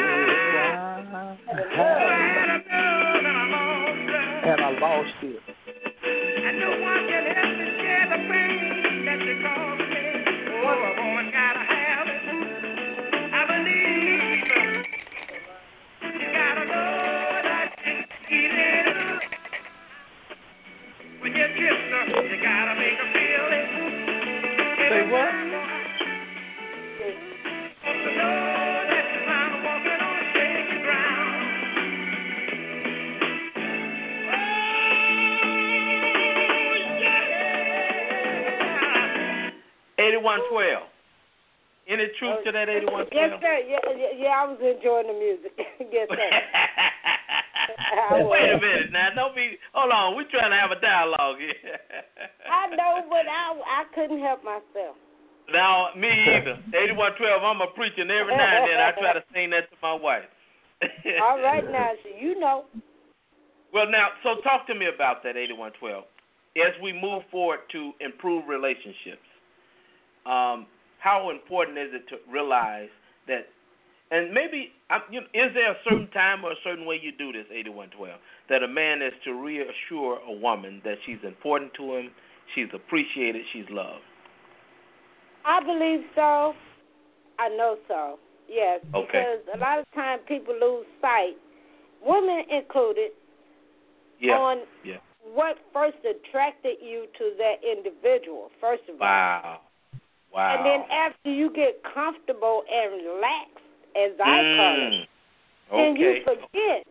And I lost it. and no one can help to share the pain that you cause me. Oh, a woman gotta have it. I believe you gotta know that she's eating up. When you kiss her, you gotta make her feel it. Say what? To know that you're not walking on shaky ground. eighty-one twelve. Any truth to that eighty-one twelve? Yes, sir. Yeah, yeah, yeah, I was enjoying the music. Yes, sir. Wait a minute now. Don't be. Hold on. We're trying to have a dialogue here. I know, but I I couldn't help myself. Now, me either. eighty-one twelve, I'm a preacher, and every now and then I try to sing that to my wife. All right, now, so you know. Well, now, so talk to me about that eighty-one twelve. As we move forward to improve relationships, um, how important is it to realize that, and maybe, you know, is there a certain time or a certain way you do this, eighty-one twelve, that a man is to reassure a woman that she's important to him, she's appreciated, she's loved? I believe so. I know so. Yes, Okay. because a lot of times people lose sight, women included, Yeah. on yeah. what first attracted you to that individual, first of all. Wow. Wow. And then after you get comfortable and relaxed, as I mm. call it, okay. then you forget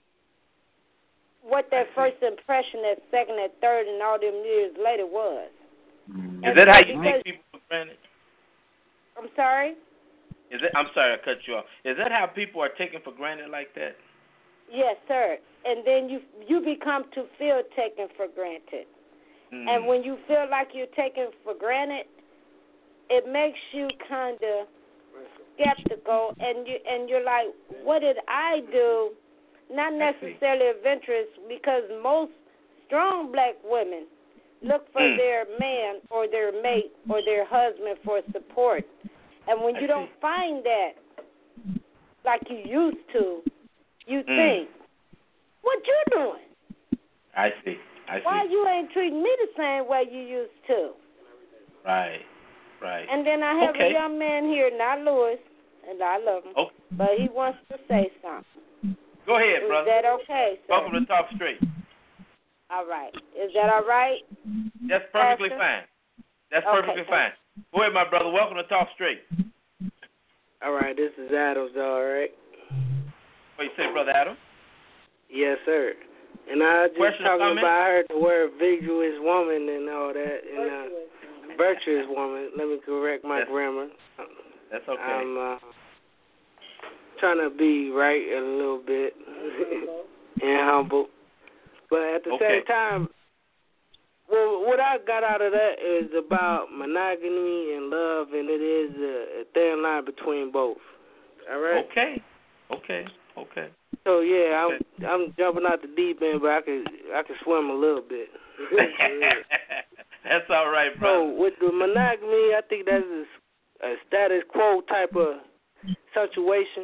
what that first impression, that second, that third, and all them years later was. Is And that how so you because- take people for granted? I'm sorry? Is it? I'm sorry I cut you off. Is that how people are taken for granted like that? Yes, sir. And then you you become to feel taken for granted. Mm. And when you feel like you're taken for granted, it makes you kind of skeptical, and you and you're like, what did I do? Not necessarily adventurous, because most strong black women look for Mm. their man or their mate or their husband for support. And when I you don't see. find that like you used to, you Mm. think, what you doing? I see. I see. Why you ain't treating me the same way you used to? Right. Right. And then I have Okay. a young man here, not Lewis, and I love him, Oh, but he wants to say something. go ahead, Is brother. that okay, sir? Welcome to Talk Straight. All right. Is that all right? That's perfectly Pastor? fine. That's Okay, perfectly thank fine. Go ahead, my brother. Welcome to Talk Straight. All right, this is Adams, all right? What you say, Brother Adam? Yes, sir. And I just Question or talking comment? about, I heard the word virtuous woman and all that, and uh, virtuous woman. Let me correct my That's- grammar. That's okay. I'm uh, trying to be right a little bit and humble, but at the Okay. same time, well, what I got out of that is about monogamy and love, and it is a, a thin line between both. All right. Okay. Okay. Okay. So yeah, Okay. I'm I'm jumping out the deep end, but I could I could swim a little bit. That's all right, So brother. with the monogamy, I think that's a, a status quo type of situation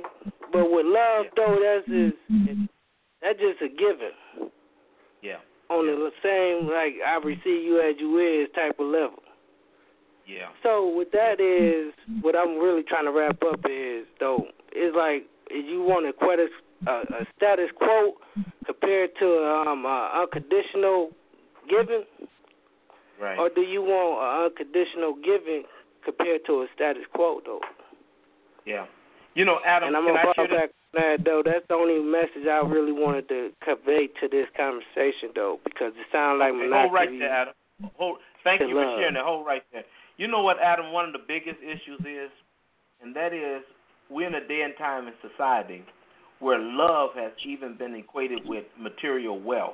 but with love though, that's just that's just a given. Yeah. On yeah. the same like I receive you as you is type of level. Yeah. So with that is what I'm really trying to wrap up is though is like is you want a, quite a, a status quo compared to um uh, unconditional giving, right? Or do you want an unconditional giving compared to a status quo though? Yeah. You know, Adam. And I'm can gonna I fall share back on that though. That's the only message I really wanted to convey to this conversation though, because it sounds like okay, monopoly. hold right there, Adam. Hold. Thank you love. for sharing that. Hold right there. You know what, Adam? One of the biggest issues is, and that is, we're in a day and time in society where love has even been equated with material wealth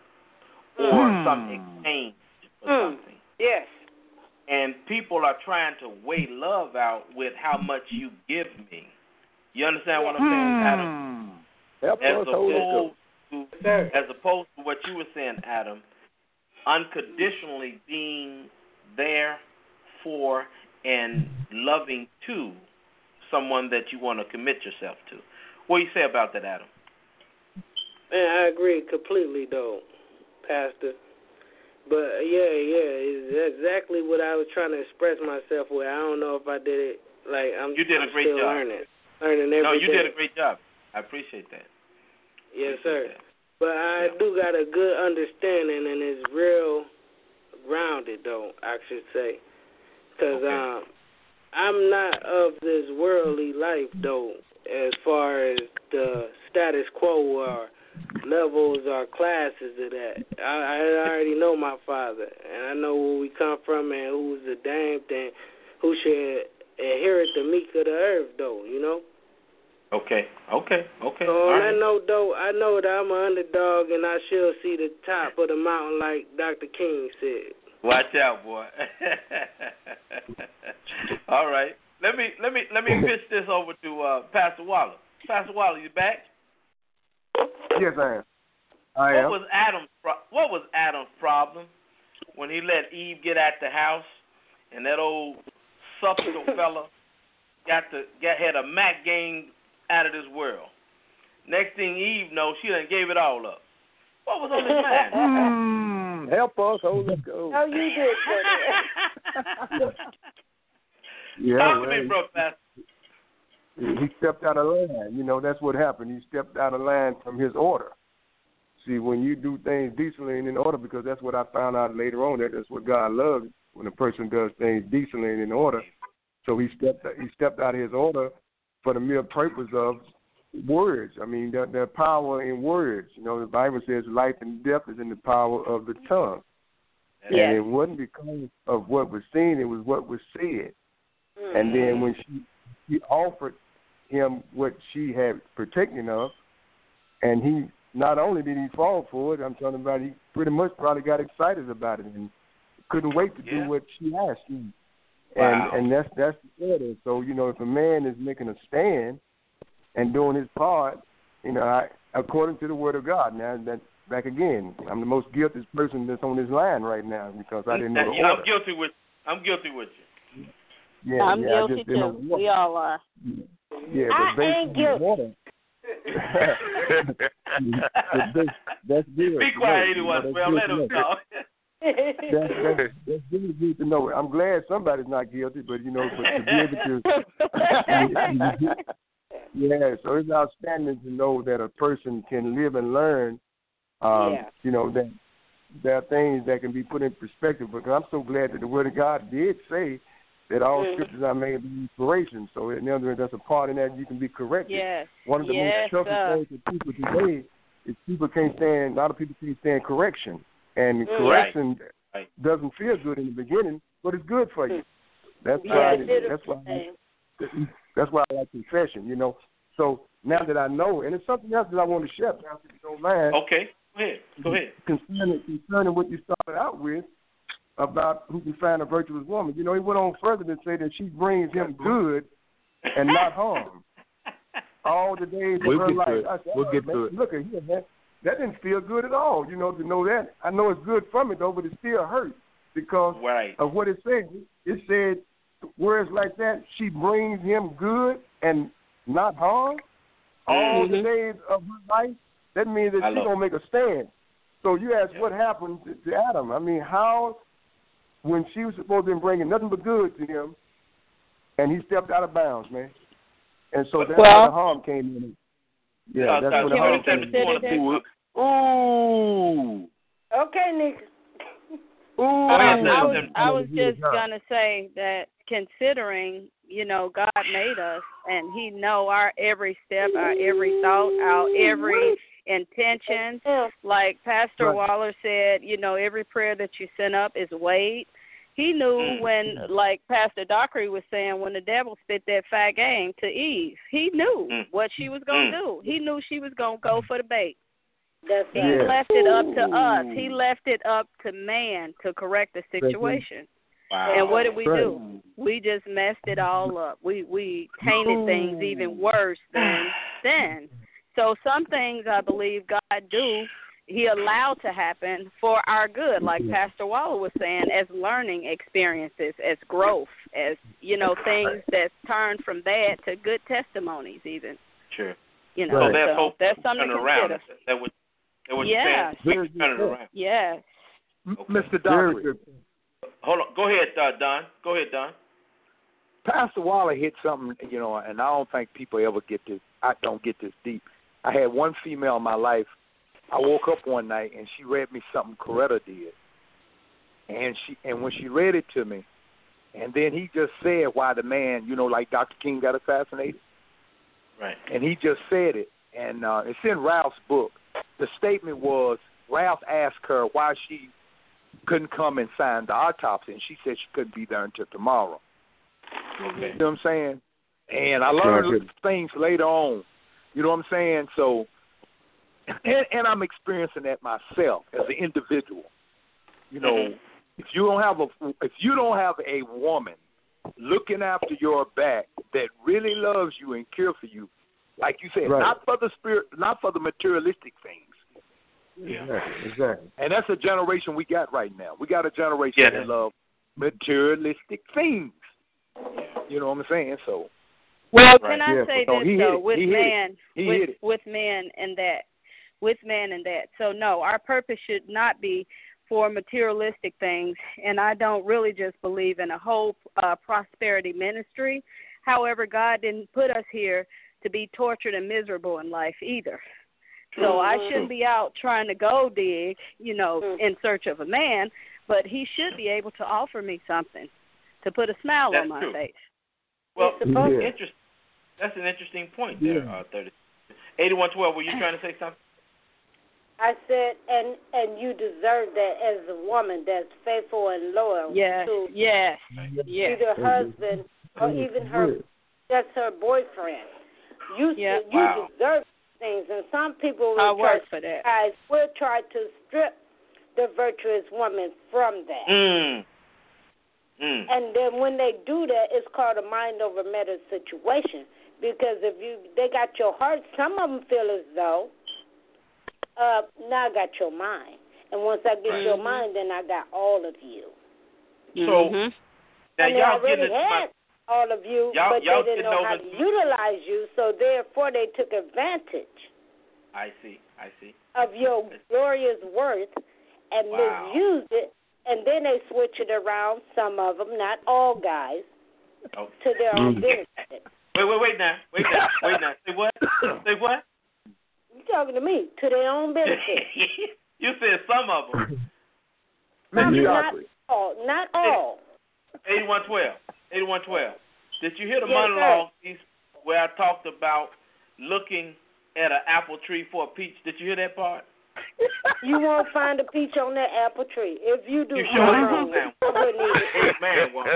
or mm. some exchange or mm. something. Yes. And people are trying to weigh love out with how much you give me. You understand what I'm saying, Adam? Help as us hold opposed to, as opposed to what you were saying, Adam, unconditionally being there for and loving to someone that you want to commit yourself to. What do you say about that, Adam? Man, I agree completely, though, Pastor. But, yeah, yeah, it's exactly what I was trying to express myself with. I don't know if I did it. Like, I'm, you did I'm a great still job. learning. Learning every No, you day. did a great job. I appreciate that. Yes, appreciate sir. That. But I yeah. do got a good understanding, and it's real grounded, though, I should say. Because okay. um, I'm not of this worldly life, though, as far as the status quo or levels or classes of that. I, I already know my father, and I know where we come from and who's the damned and who should inherit the meek of the earth, though, you know? Okay, okay, okay. So All on right. that note, though, I know that I'm an underdog and I shall see the top of the mountain like Doctor King said. Watch out, boy. All right. Let me let me let me pitch this over to uh, Pastor Waller. Pastor Waller, you back? Yes, I am. I what am. was Adam's pro- What was Adam's problem when he let Eve get at the house, and that old subtle fella got to get had a Mac game out of this world? Next thing Eve knows, she done gave it all up. What was on his mind? mm, help us, Holy Ghost. No, you did. yeah, Talk well, to me, bro, Pastor. He stepped out of line. You know, that's what happened. He stepped out of line from his order. See, when you do things decently and in order, because that's what I found out later on, that that's what God loves, when a person does things decently and in order. So he stepped he stepped out of his order for the mere purpose of words. I mean, there, there power in words. You know, the Bible says life and death is in the power of the tongue. Yes. And it wasn't because of what was seen, it was what was said. Mm-hmm. And then when she, she offered him what she had partaken of, and he, not only did he fall for it, I'm talking about he pretty much probably got excited about it and couldn't wait to yeah. do what she asked him. Wow. And and that's that's the order. So, you know, if a man is making a stand and doing his part, you know, I, according to the word of God. Now, that back again, I'm the most guilty person that's on this line right now because I didn't know the yeah, order. I'm guilty with I'm guilty with you. Yeah, I'm yeah, guilty I just didn't know too. the order. We all are. Yeah, I but based ain't on guilty. the order, that's, that's good. Be quiet, anyone. Well, let him talk. That's, that's, that's really good to know. I'm glad somebody's not guilty, but, you know, but to be able to, yeah, so it's outstanding to know that a person can live and learn, um, yeah. you know, that there are things that can be put in perspective. Because I'm so glad that the Word of God did say that all mm. scriptures are made by inspiration. So, in other words, that's a part in that you can be corrected. Yes. One of the yes, most toughest sir. things for people today is people can't stand, a lot of people can't stand correction. And Mm. correction Right. doesn't feel good in the beginning, but it's good for you. That's Yeah, why. it That's why. I, that's why I like confession. You know. So now that I know, and it's something else that I want to share, if you don't mind. Okay. Go ahead. Go ahead. Concerning, concerning what you started out with about who can find a virtuous woman. You know, he went on further to say that she brings him good and not harm all the days of we'll her get life. To it. I said, we'll oh, get man, to it. Look at here, man. That didn't feel good at all, you know, to know that. I know it's good for me, though, but it still hurts because right. of what it said. It said words like that, she brings him good and not harm. all Mm-hmm. the days of her life, that means that I she's love going to make a stand. So you ask Yeah. what happened to, to Adam. I mean, how, when she was supposed to be bringing nothing but good to him, and he stepped out of bounds, man. And so that's Well- where the harm came in. Yeah, Uh, that's uh, where the Can harm we came consider in. that? Ooh. Okay, Nick. Ooh. Um, I was Listen. I was just gonna say that considering, you know, God made us and He know our every step, our every thought, our every intention. Like Pastor Right. Waller said, you know, every prayer that you send up is weighed. He knew Mm. when, like Pastor Dockery was saying, when the devil spit that fat game to Eve, he knew Mm. what she was gonna Mm. do. He knew she was gonna go for the bait. That's He right. Yeah. left it up to us. He left it up to man to correct the situation. Wow. And what did we Right. do? We just messed it all up. We we tainted things even worse than sin. So some things I believe God do, He allowed to happen for our good, like Pastor Waller was saying, as learning experiences, as growth, as, you know, things that's turned from bad to good testimonies even. Sure. You know, Right. So there's so hope that's something turn to around. consider. That would that would Yes. we can turn it around. Yes. Okay. Mister Very Dockery, good. Hold on. Go ahead, uh, Don. Go ahead, Don. Pastor Waller hit something, you know, and I don't think people ever get this. I don't get this deep. I had one female in my life. I woke up one night and she read me something Coretta did, and she and when she read it to me, and then he just said why the man, you know, like Doctor King got assassinated, Right. and he just said it, and uh, it's in Ralph's book. The statement was Ralph asked her why she couldn't come and sign the autopsy, and she said she couldn't be there until tomorrow. Okay. You know what I'm saying? And I learned things later on. You know what I'm saying? So, and, and I'm experiencing that myself as an individual. You know, Mhm. if you don't have a if you don't have a woman looking after your back that really loves you and care for you, like you said, Right. not for the spirit, not for the materialistic things. Yeah. Exactly. Exactly. And that's a generation we got right now. We got a generation Yeah. that love materialistic things. You know what I'm saying? So, Well, Right. can I Yeah. say So this he hit though, it. with He hit it. man, He with hit it. with men and that, with man and that. So no, our purpose should not be for materialistic things, and I don't really just believe in a whole uh, prosperity ministry. However, God didn't put us here to be tortured and miserable in life either. So I shouldn't be out trying to go dig, you know, Mm. in search of a man, but he should be able to offer me something to put a smile That's on my true. face. Well, It's supposed Yeah. interest, that's an interesting point there, Yeah. uh, thirty. eighty-one twelve, were you trying to say something? I said, and and you deserve that as a woman that's faithful and loyal Yes, to yes, yes. either husband or even her, just her boyfriend. You Yeah. should- you Wow. deserve things, and some people I will try, work for that. guys will try to strip the virtuous woman from that. Mm. Mm. And then when they do that, it's called a mind over matter situation. Because if you they got your heart, some of them feel as though, uh, now I got your mind. And once I get Right. your mind, then I got all of you. So Mhm. now and they y'all already getting into my, had all of you, Y'all- but y'all they didn't getting know how over to some- utilize you, so therefore they took advantage I see, I see. of your glorious worth and Wow. misused it, and then they switch it around, some of them, not all guys, Oh. to their own Mm. benefit. Wait, wait, wait now, wait now, wait now. Say what? Say what? You talking to me, to their own benefit. You said some of them. Not, Mister not Dockery. all, not all. eighty-one twelve. eighty-one twelve. Did you hear the Yes, monologue piece where I talked about looking at an apple tree for a peach? Did you hear that part? You won't find a peach on that apple tree. If you do, You you're sure wrong. you I wouldn't eat it. Man, well.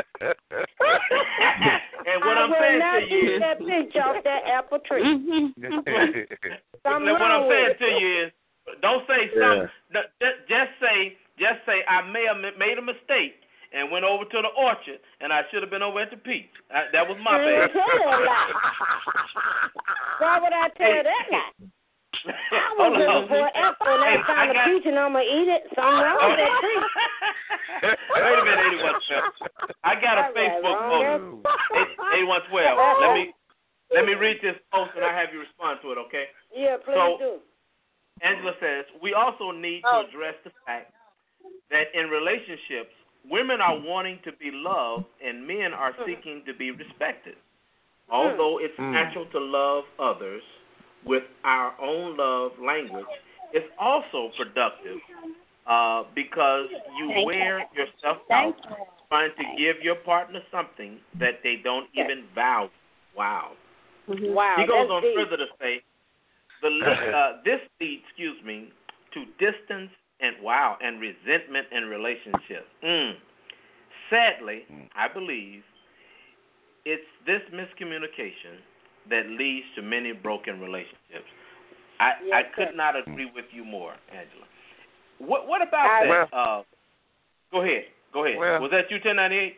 And what I I'm will saying not to you eat is, that peach off that apple tree. Something what wrong I'm with saying it. to you is, don't say some. Just, just say, just say I may have made a mistake and went over to the orchard, and I should have been over at the peach. I, that was my I bad. ain't tell that lie. Why would I tell that lie? I was Hold looking on. for an apple and I Hey, found I got- a peach and I'm going to eat it. Something wrong with that tree. Wait a minute, eighty-one twelve. I got a All right, Facebook wrong post. eighty-one twelve. Let me let me read this post and I have you respond to it, okay? Yeah, please so, do. Angela says, we also need oh. to address the fact that in relationships, women are wanting to be loved and men are seeking to be respected. Although it's mm. natural to love others with our own love language, it's also productive uh, because you Thank wear you. yourself Thank out trying to give your partner something that they don't yes. even value. Wow. Mm-hmm. Wow. He goes that's on deep. further to say, the uh, this leads, excuse me, to distance and wow and resentment in relationships. Mm. Sadly, I believe it's this miscommunication that leads to many broken relationships. I, yes, I could sir. not agree with you more, Angela. What what about I, that? Uh, go ahead. Go ahead. Well, was that you, ten ninety-eight?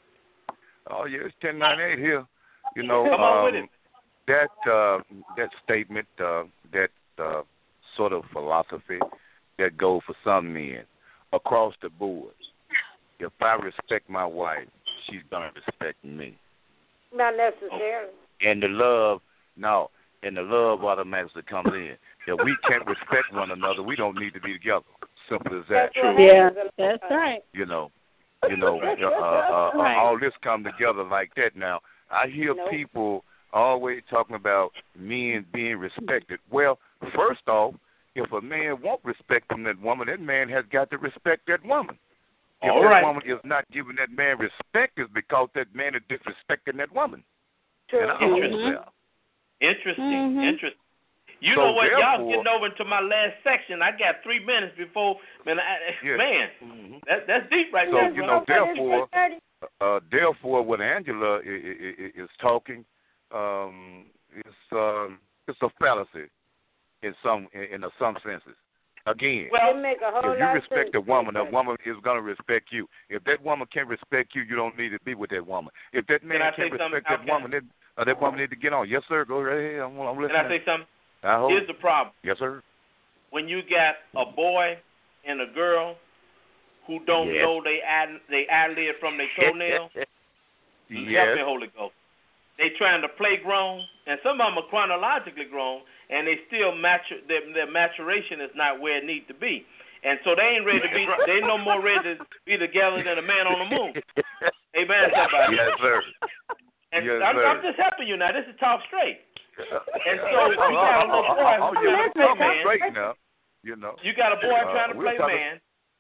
Oh yeah, it's ten ninety-eight here. You know, Come on um, with it. that uh, that statement, uh, that uh, sort of philosophy that goes for some men across the board. If I respect my wife, she's gonna respect me. Not necessarily. And the love, no, and the love automatically comes in. If we can't respect one another, we don't need to be together. Simple as that. That's Yeah, that's right. You know, you know, uh, uh, uh, Right. all this come together like that. Now, I hear Nope. people always talking about men being respected. Well, first off, if a man won't respect from that woman, that man has got to respect that woman. If All that right. woman is not giving that man respect, it's because that man is disrespecting that woman. True. And I Interesting. hold that. Interesting. Mhm. Interesting. You So know what? Y'all therefore- getting over to my last section. I got three minutes before. Man, I, Yeah. man, Mm-hmm. that, that's deep right So, there, you bro. know, therefore, uh, therefore, what Angela is, is, is talking um, is um, it's a fallacy in some in, in some senses. Again, Well, It make a whole if you lot of respect sense. a woman, a woman is going to respect you. If that woman can't respect you, you don't need to be with that woman. If that man Can I can't say something, respect that Outcast? woman, then uh, that woman need to get on. Yes, sir. Go right ahead. I'm, I'm Can listening. I say something? I hope. Here's the problem. Yes, sir. When you got a boy and a girl who don't Yes. know they ad, they eyelid from their toenail, help me, Yes. Holy Ghost. They trying to play grown, and some of them are chronologically grown, and they still mature. Their, their maturation is not where it needs to be, and so they ain't ready to be. They no more ready to be together than a man on the moon. Amen, somebody. Yes, sir. And Yes, I'm, sir. I'm just helping you now. This is talk straight. And so oh, you got a little oh, boy oh, who's yeah, trying to play I'm man. straight now. You know. You got a boy Uh, trying to we're play talking- man,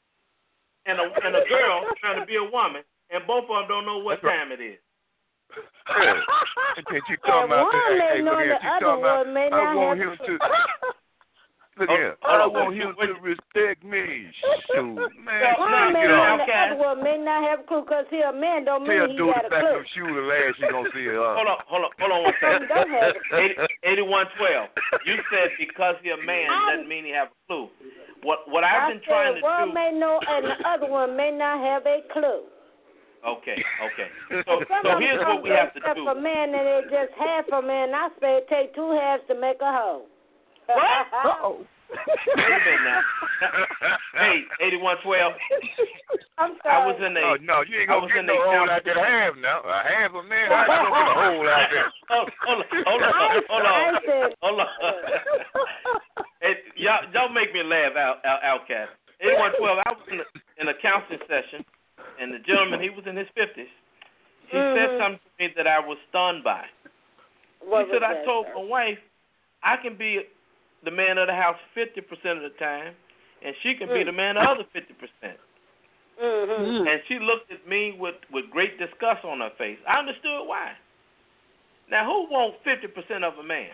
and a and a girl trying to be a woman, and both of them don't know what That's right. time it is. Yeah. And then you And talking about, one hey, may hey, know look the here, she other talking about, one may I not want have him to. to, look Oh, here, hold I on, want wait, him wait. to respect me. Shoot, man. Well, One now, may you know, know the Outcast. other one may not have a clue because he a man don't Tell mean he dude got to a back clue. them shoe the last you gonna see her. Hold on, hold on, hold on one Some second. don't have it. eighty-one twelve. You said because he's a man doesn't mean he have a clue. What what I've I been trying said to one do. may know and the other one may not have a clue. Okay, okay. So Some so of them here's come what we have to except do. for man and they just half a man. I say it take two halves to make a whole. What? Uh-oh. Wait a minute now. Hey, eighty-one twelve. I'm I sorry. was in a. Oh, no, you ain't I gonna was get in no a hole council- out there. Half now. A half a man. How you gonna get a hole out there? hold, hold on, hold on, hold I on, said, hold on. Hey, y'all, y'all make me laugh, out, out, Outcast. eighty-one twelve. I was in a, in a counseling session, and the gentleman, he was in his fifties. He Mhm. said something to me that I was stunned by. what he said, was I that, told sir? my wife, I can be the man of the house fifty percent of the time, and she can be Mm. the man of the other fifty percent. Mhm. And she looked at me with, with great disgust on her face. I understood why. Now, who wants fifty percent of a man?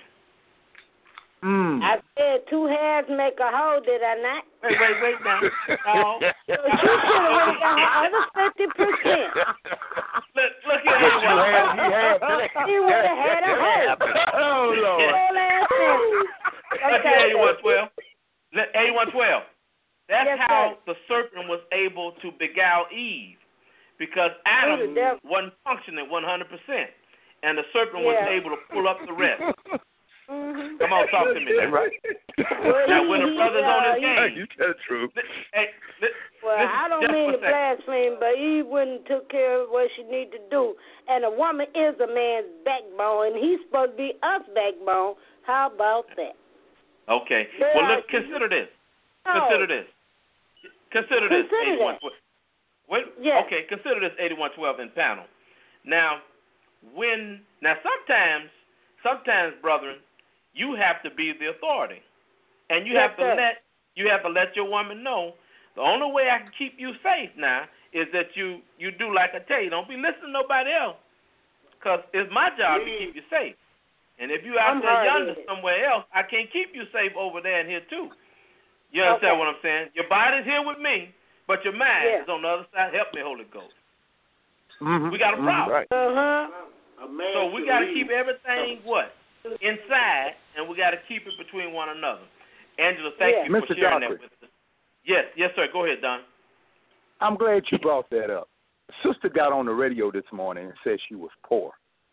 Mm. I said two halves make a whole, did I not? Wait, wait, wait now. No. So you should have really got the other fifty percent. Look, look here, What you eighty-one. had, he had that. He would have had a whole. Oh, Lord. Whole ass thing. Look here, eighty-one twelve. eighty-one twelve. That's Yes, how sir. the serpent was able to beguile Eve, because Who the Adam devil? wasn't functioning one hundred percent, and the serpent was Yeah. able to pull up the rest. Mm-hmm. Come on, talk to me. Now, Right. now when a brother's on his uh, game, You tell the truth. hey, li- Well, Listen, I don't just mean for to a second. blaspheme, but Eve wouldn't took care of what she need to do. And a woman is a man's backbone, and he's supposed to be us backbone. How about that? Okay. They well, are- look, consider this. No. Consider this. Consider this. Consider eighty-one that. twelve. Wait. Yes. Okay. Consider this eighty-one twelve in panel. Now, when now sometimes, sometimes, brethren, you have to be the authority, and you Yes, have to sir. let you have to let your woman know. The only way I can keep you safe now is that you you do like I tell you. Don't be listening to nobody else, because it's my job to keep you safe. And if you out I'm there yonder hard-headed. somewhere else, I can't keep you safe over there and here too. You understand Okay. what I'm saying? Your body's here with me, but your mind Yeah. is on the other side. Help me, Holy Ghost. Mm-hmm. We got a problem. Right. Uh-huh. So we got to keep everything what inside, and we got to keep it between one another. Angela, thank Yeah. you for Mister sharing Doctor. that with us. Yes, yes, sir. Go ahead, Don. I'm glad you brought that up. Sister got on the radio this morning and said she was poor.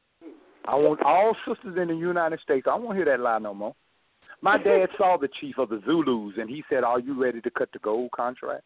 I want all sisters in the United States, I won't hear that lie no more. My dad saw the chief of the Zulus, and he said, are you ready to cut the gold contract?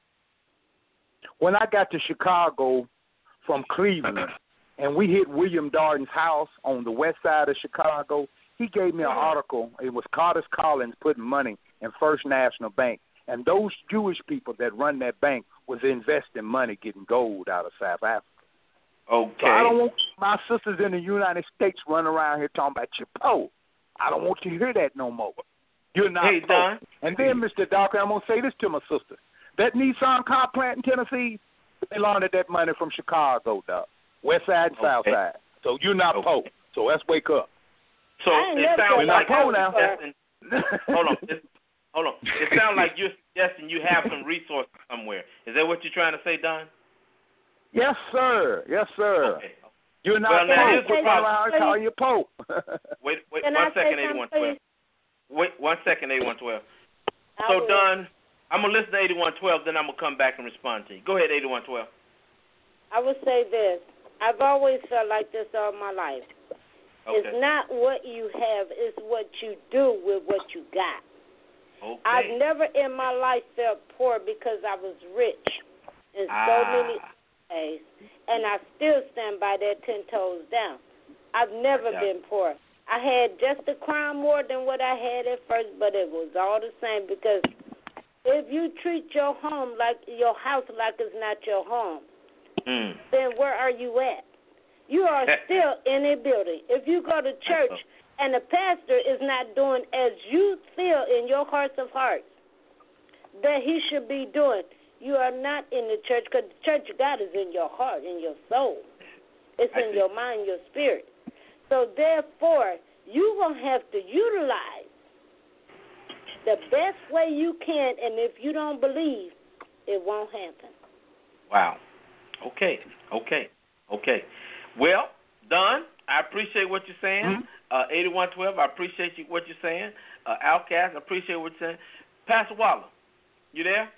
When I got to Chicago from Cleveland, and we hit William Darden's house on the west side of Chicago, he gave me an article. It was Carter Collins putting money in First National Bank. And those Jewish people that run that bank was investing money getting gold out of South Africa. Okay. So I don't want my sisters in the United States running around here talking about you're poor. I don't want you to hear that no more. You're not Hey, poor. Don. And then, Mister Doctor, I'm going to say this to my sister. That Nissan car plant in Tennessee, they laundered that money from Chicago, dog. West side and south Okay. side. So you're not Okay. poor. So let's wake up. So I ain't it never sounds said like that you're now. suggesting. Hold on. It's, hold on. It sounds like you're suggesting you have some resources somewhere. Is that what you're trying to say, Don? Yes, sir. Yes, sir. Okay. You're not Well, now, poor. here's the Quit problem. around and call you poor. Wait, wait, Can one I say second, something, eighty-one twelve. please? Wait, one second, eighty-one twelve. I So, will. Don, I'm going to listen to eighty-one twelve, then I'm going to come back and respond to you. Go ahead, eighty-one twelve. I would say this. I've always felt like this all my life. Okay. It's not what you have, it's what you do with what you got. Okay. I've never in my life felt poor because I was rich in so Ah. many ways, and I still stand by that ten toes down. I've never Yeah. been poor. I had just a crime more than what I had at first, but it was all the same because if you treat your home like your house like it's not your home, Mm. then where are you at? You are still in a building. If you go to church and the pastor is not doing as you feel in your hearts of hearts that he should be doing, you are not in the church because the church of God is in your heart, in your soul. It's I in see. your mind, your spirit. So therefore, you're going to have to utilize the best way you can, and if you don't believe, it won't happen. Wow. Okay. Okay. Okay. Well, Don, I appreciate what you're saying. Mm-hmm. Uh, eighty-one twelve, I appreciate you, what you're saying. Uh, Outcast, I appreciate what you're saying. Pastor Waller, you there?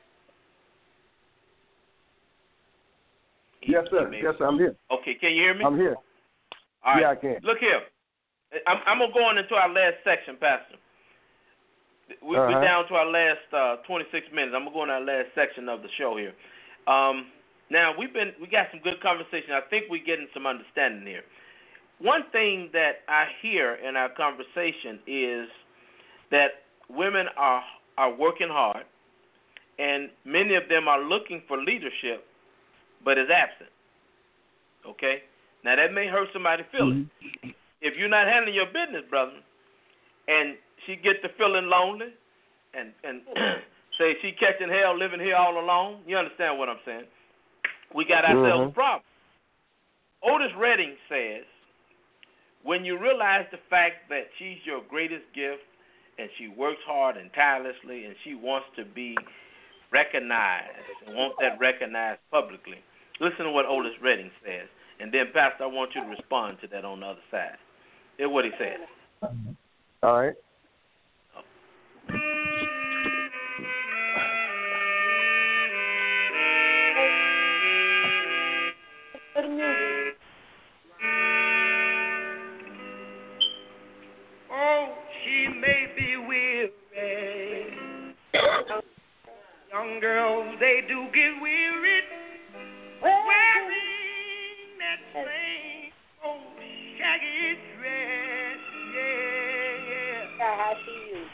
Yes, sir. Maybe. Yes, sir. I'm here. Okay, can you hear me? I'm here. All right. Yeah, I can. Look here. I'm, I'm going to go on into our last section, Pastor. We, Uh-huh. We're down to our last uh, twenty-six minutes. I'm going to go on our last section of the show here. Um, now, we've been, we got some good conversation. I think we're getting some understanding here. One thing that I hear in our conversation is that women are are working hard, and many of them are looking for leadership, but is absent. Okay? Now, that may hurt somebody's feelings. Mm-hmm. If you're not handling your business, brother, and she gets to feeling lonely and, and say she catching hell living here all alone, you understand what I'm saying? We got ourselves Mm-hmm. a problem. Otis Redding says, when you realize the fact that she's your greatest gift and she works hard and tirelessly and she wants to be recognized and wants that recognized publicly, listen to what Otis Redding says. And then, Pastor, I want you to respond to that on the other side. Here's what he says. All right. For the music. Oh, she may be weary, Young girls, they do get weary wearing that same old shaggy dress. Yeah, yeah. How she used.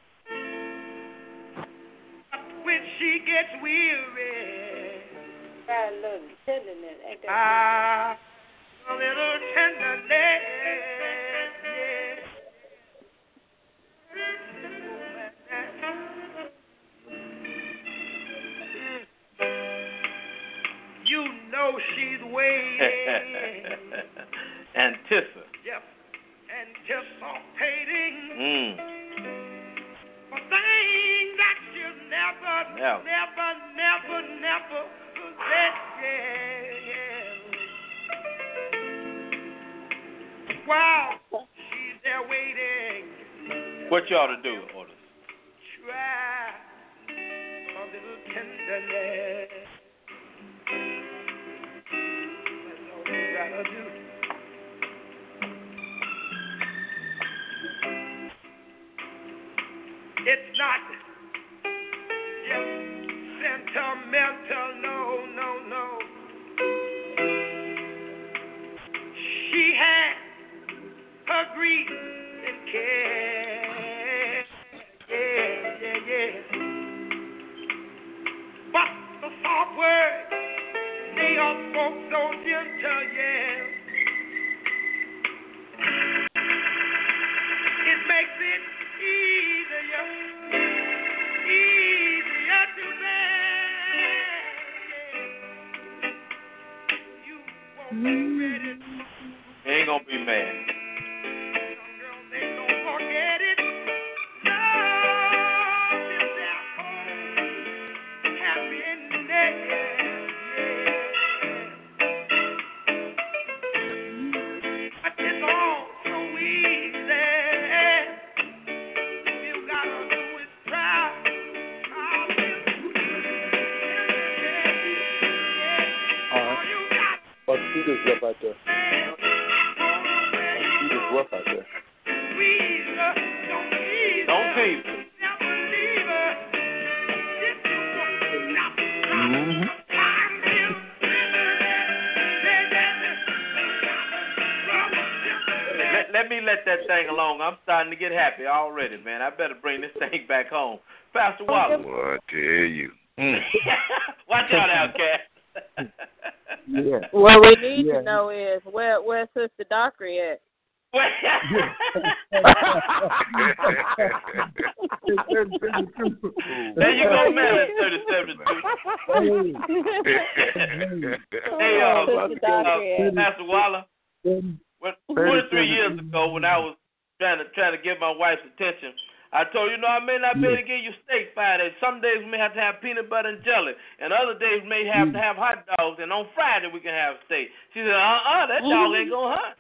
When she gets weary, got a little tenderness, ain't that? ah, a little tenderness. Yeah. You know she's waiting. Antissa. Yep. Anticipating Mm. for things that she'll never, Never. never, never, never forget. Yeah, yeah. Wow, she's there waiting. What you ought to do, Otis? Try a little tenderness. That's all you gotta do. It's not just sentimental, no, no, no. She had her grief and care. Yeah, yeah, yeah. But the soft words, they all spoke so gentle, yeah. It makes it easier, easier to bear. You won't regret it. Ain't gonna be mad. Girls, they don't forget it. Love is their home, happiness. Yeah. But it's all so easy. You gotta do is try. All right. Well, see this rough out there. See this rough out there. Don't tease. Mm-hmm. Let, let me let that thing alone. I'm starting to get happy already, man. I better bring this thing back home. Pastor Wallace. Well, I tell you. Mm. Watch out, Outcast. Yeah. What we need Yeah. to know is where where's Sister Dockery at? There you go, man. It's thirty-seven. Hey, uh, Sister Dockery uh, at? Pastor Waller. When, twenty-three years ago, when I was trying to trying to get my wife's attention, I told her, you know, I may not be able to give you steak five days. Some days we may have to have peanut butter and jelly, and other days we may have to have hot dogs, and on Friday we can have steak. She said, uh-uh, that dog ain't gonna hunt.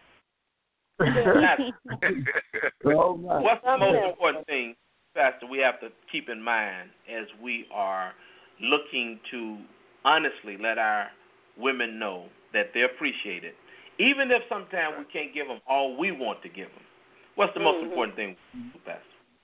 Oh, my. What's the most important thing, Pastor, we have to keep in mind as we are looking to honestly let our women know that they're appreciated, even if sometimes we can't give them all we want to give them? What's the most Mhm. important thing, Pastor?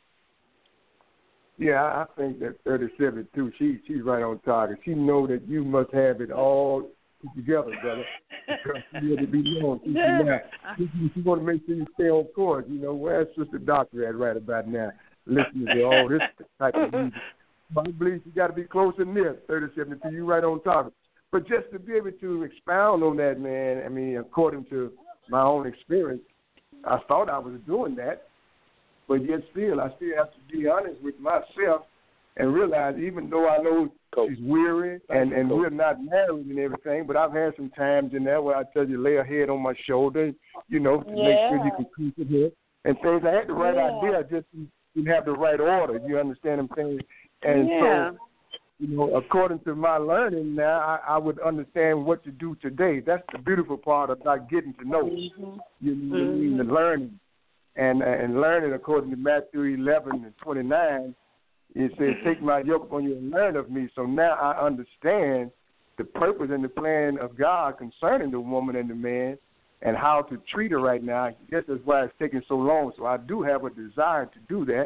Yeah, I I think that thirty-seven too. She she's right on target. She know that you must have it all together, brother. Because she had to be known. She, she, she, she want to make sure you stay on course. You know, where's Sister Doctor at right about now? Listening to all this type of music. But I believe you got to be close and near thirty-seven to you right on target. But just to be able to expound on that, man, I mean, according to my own experience, I thought I was doing that. But yet still, I still have to be honest with myself and realize even though I know Coach. she's weary and, and we're not married and everything, but I've had some times in there where I tell you, lay her head on my shoulder, you know, to make sure you can keep it here. And things, I had the right Yeah. idea, I just didn't have the right order. You understand what I'm saying? And Yeah. so, you know, according to my learning now, I, I would understand what to do today. That's the beautiful part about getting to know. Mhm. You know, Mhm. the learning. And and learning according to Matthew eleven and twenty-nine, it says, take my yoke upon you and learn of me. So now I understand the purpose and the plan of God concerning the woman and the man and how to treat her right now. I guess that's why it's taking so long. So I do have a desire to do that.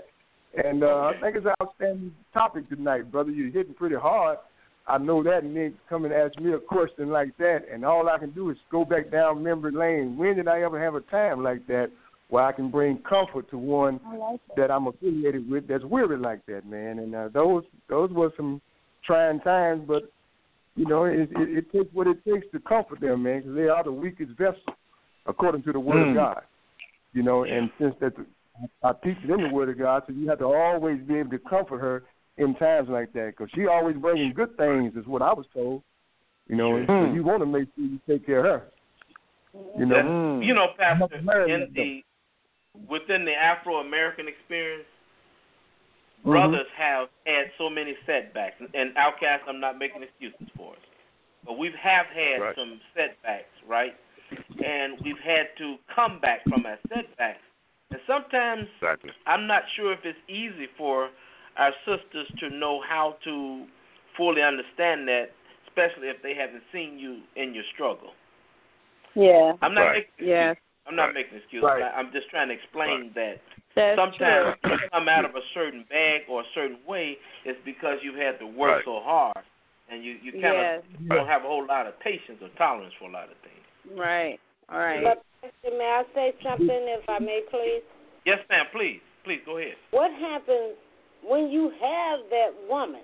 And uh, I think it's an outstanding topic tonight, brother. You're hitting pretty hard. I know that, and then come and ask me a question like that, and all I can do is go back down memory lane. When did I ever have a time like that where I can bring comfort to one like that. that I'm affiliated with that's weary like that, man? And uh, those those were some trying times, but, you know, it, it, it takes what it takes to comfort them, man, because they are the weakest vessel, according to the Word mm. of God. You know, and since that I teach it in the Word of God, so you have to always be able to comfort her in times like that, because she always bringing good things, is what I was told. You know, mm. so you want to make sure you take care of her. You know, mm. you know, Pastor, in the within the Afro-American experience, mm-hmm. brothers have had so many setbacks, and Outcast, I'm not making excuses for us, but we have had right. some setbacks, right? And we've had to come back from our setbacks. And sometimes exactly. I'm not sure if it's easy for our sisters to know how to fully understand that, especially if they haven't seen you in your struggle. Yeah. I'm not right. making yeah. I'm not right. making excuses. Right. I'm just trying to explain right. that That's sometimes true. you come out of a certain bag or a certain way, it's because you've had to work right. so hard, and you, you kind yes. of don't have a whole lot of patience or tolerance for a lot of things. Right. All right. But, may I say something, if I may, please? Yes, ma'am. Please. Please, go ahead. What happens when you have that woman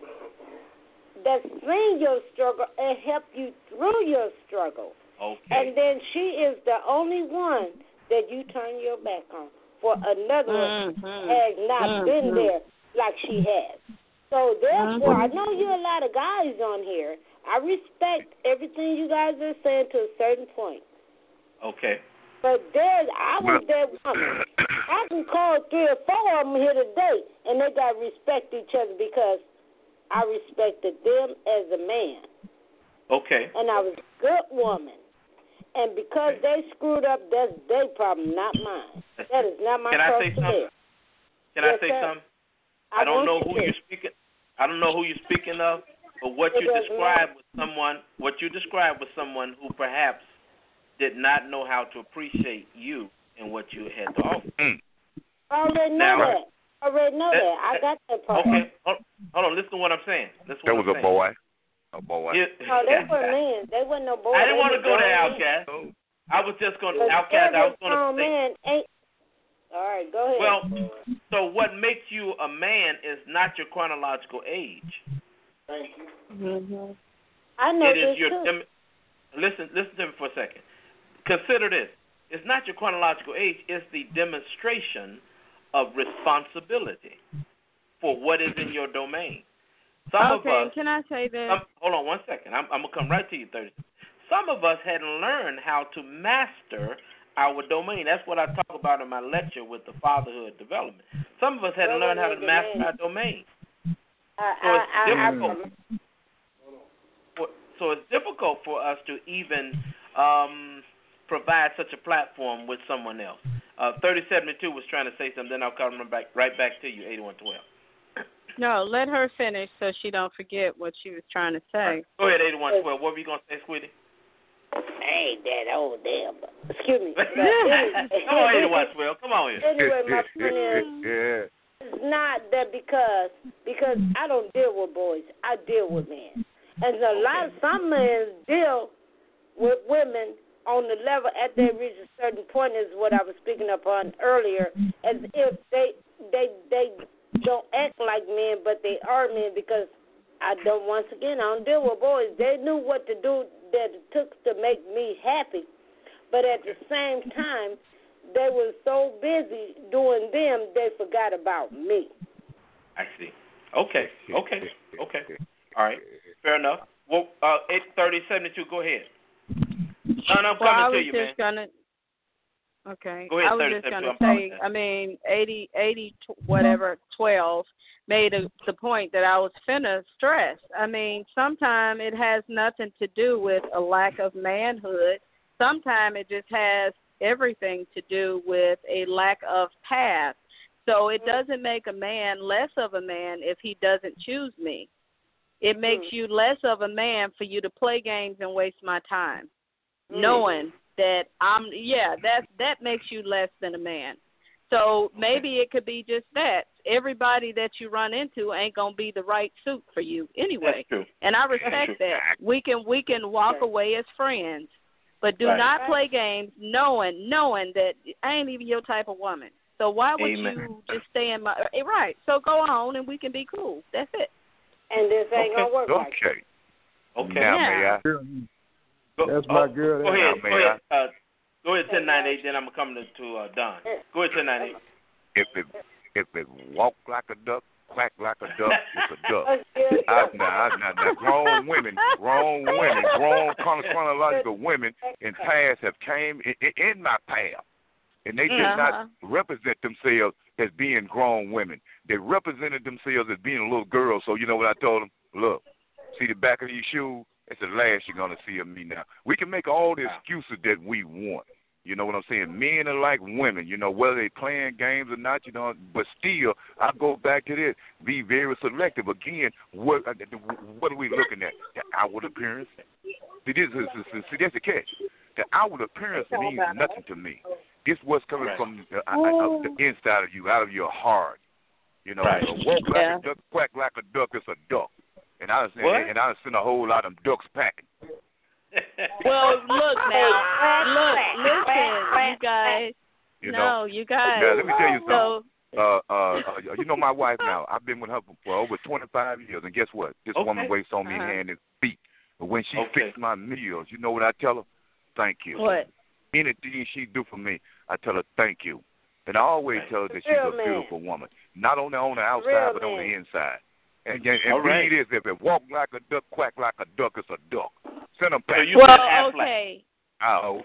that's seen your struggle and help you through your struggle? Okay. And then she is the only one that you turn your back on, for another mm-hmm. one has not mm-hmm. been there like she has. So therefore, mm-hmm. I know you're a lot of guys on here. I respect everything you guys are saying to a certain point. Okay. But there's, I was that woman. I can call three or four of them here today, and they got to respect each other because I respected them as a man. Okay. And I was a good woman. And because okay. they screwed up, that's their problem, not mine. That is not my Can I say something? Can yes, I say sir. something? I, I don't know who you're speaking. I don't know who you're speaking of, but what it you described was someone. What you described was someone who perhaps did not know how to appreciate you and what you had to offer. I already know now, that. I already know that, that. I got that part. Okay, hold, hold on. Listen to what I'm saying. Listen that what was I'm a saying. boy. A boy. Yeah. No, they were men. They weren't no boys. I didn't want to go there, men. Outcast. Oh. I was just going to Outcast. I was going to say. Man ain't... All right, go ahead. Well, so what makes you a man is not your chronological age. Thank you. Mm-hmm. I know it is this your. too. Dem- listen, listen to me for a second. Consider this. It's not your chronological age. It's the demonstration of responsibility for what is in your domain. Some okay, of us, can I say this? Some, hold on one second. I'm, I'm going to come right to you, thirty. Some of us hadn't learned how to master our domain. That's what I talk about in my lecture with the fatherhood development. Some of us hadn't learned how to master our domain. Uh, so, it's I, I, difficult. I, for, so it's difficult for us to even um, provide such a platform with someone else. Uh, thirty seventy-two was trying to say something, then I'll come back, right back to you, eighty-one twelve. No, let her finish so she don't forget what she was trying to say. Right. Go ahead, eighty-one twelve. What were you going to say, sweetie? I ain't that old damn. Excuse me. Come on, eighty-one twelve. Come on here. Anyway, my point is, yeah. it's not that because because I don't deal with boys. I deal with men. And a lot of some men deal with women on the level at they reach a certain point is what I was speaking upon earlier, as if they they they don't act like men, but they are men because I don't, once again, I don't deal with boys. They knew what to do that it took to make me happy, but at the same time, they were so busy doing them, they forgot about me. I see. Okay, okay, okay. All right, fair enough. Well, uh, eight thirty seventy-two, go ahead. Son, I'm well, coming I was to you, just man. Gonna, okay. Go ahead, I was just going to say, I mean, eighty, eighty, whatever, twelve made a, the point that I was finna stress. I mean, sometimes it has nothing to do with a lack of manhood. Sometimes it just has everything to do with a lack of path. So it doesn't make a man less of a man if he doesn't choose me. It makes you less of a man for you to play games and waste my time, mm. knowing that I'm, yeah, that that makes you less than a man. So maybe it could be just that. Everybody that you run into ain't gonna be the right suit for you anyway. That's true. And I respect that. We can we can walk away as friends, but do right. not play games knowing knowing that I ain't even your type of woman. So why would Amen. you just stay in my right? So go on and we can be cool. That's it. And this ain't okay. gonna work like Okay. Okay. Now, Yeah. may I? That's Go, my oh, girl. Go ahead. Now, Go may ahead. Uh, go ahead. Ten nine eight. Then I'm gonna come to, to uh, Don. Go ahead. Ten nine eight. If it if it walk like a duck, quack like a duck, it's a duck. that. I, now, I, now, now, grown women, grown women, grown chron- chronological women in past have came in, in my path, and they did Uh-huh. not represent themselves as being grown women. They represented themselves as being little girls. So you know what I told them? Look, see the back of your shoe? It's the last you're gonna see of me now. We can make all the excuses that we want. You know what I'm saying? Men are like women, you know, whether they playing games or not, you know, but still, I go back to this, be very selective. Again, what what are we looking at? The outward appearance. See, this is, see, that's the catch. The outward appearance means nothing to me. It's what's coming right. from the, uh, uh, the inside of you, out of your heart. You know, right. so walk like Yeah. a duck, quack like a duck, it's a duck. And I and, and I send a whole lot of ducks packing. Well, look now, look, listen, you guys. You no, know, you guys. now let me tell you something. So, Uh, uh, uh, you know my wife now. I've been with her for over twenty-five years, and guess what? This Okay. woman waits on me Uh-huh. hand and feet. But when she Okay. fixes my meals, you know what I tell her? Thank you. what? Anything she do for me, I tell her thank you. And I always Right. tell her that she's Real a man. beautiful woman, not only on the outside Real but on the man. inside. And and, and All right. read this: if it walk like a duck, quack like a duck, it's a duck. Send them So back. you Well, said Affleck. okay, Oh,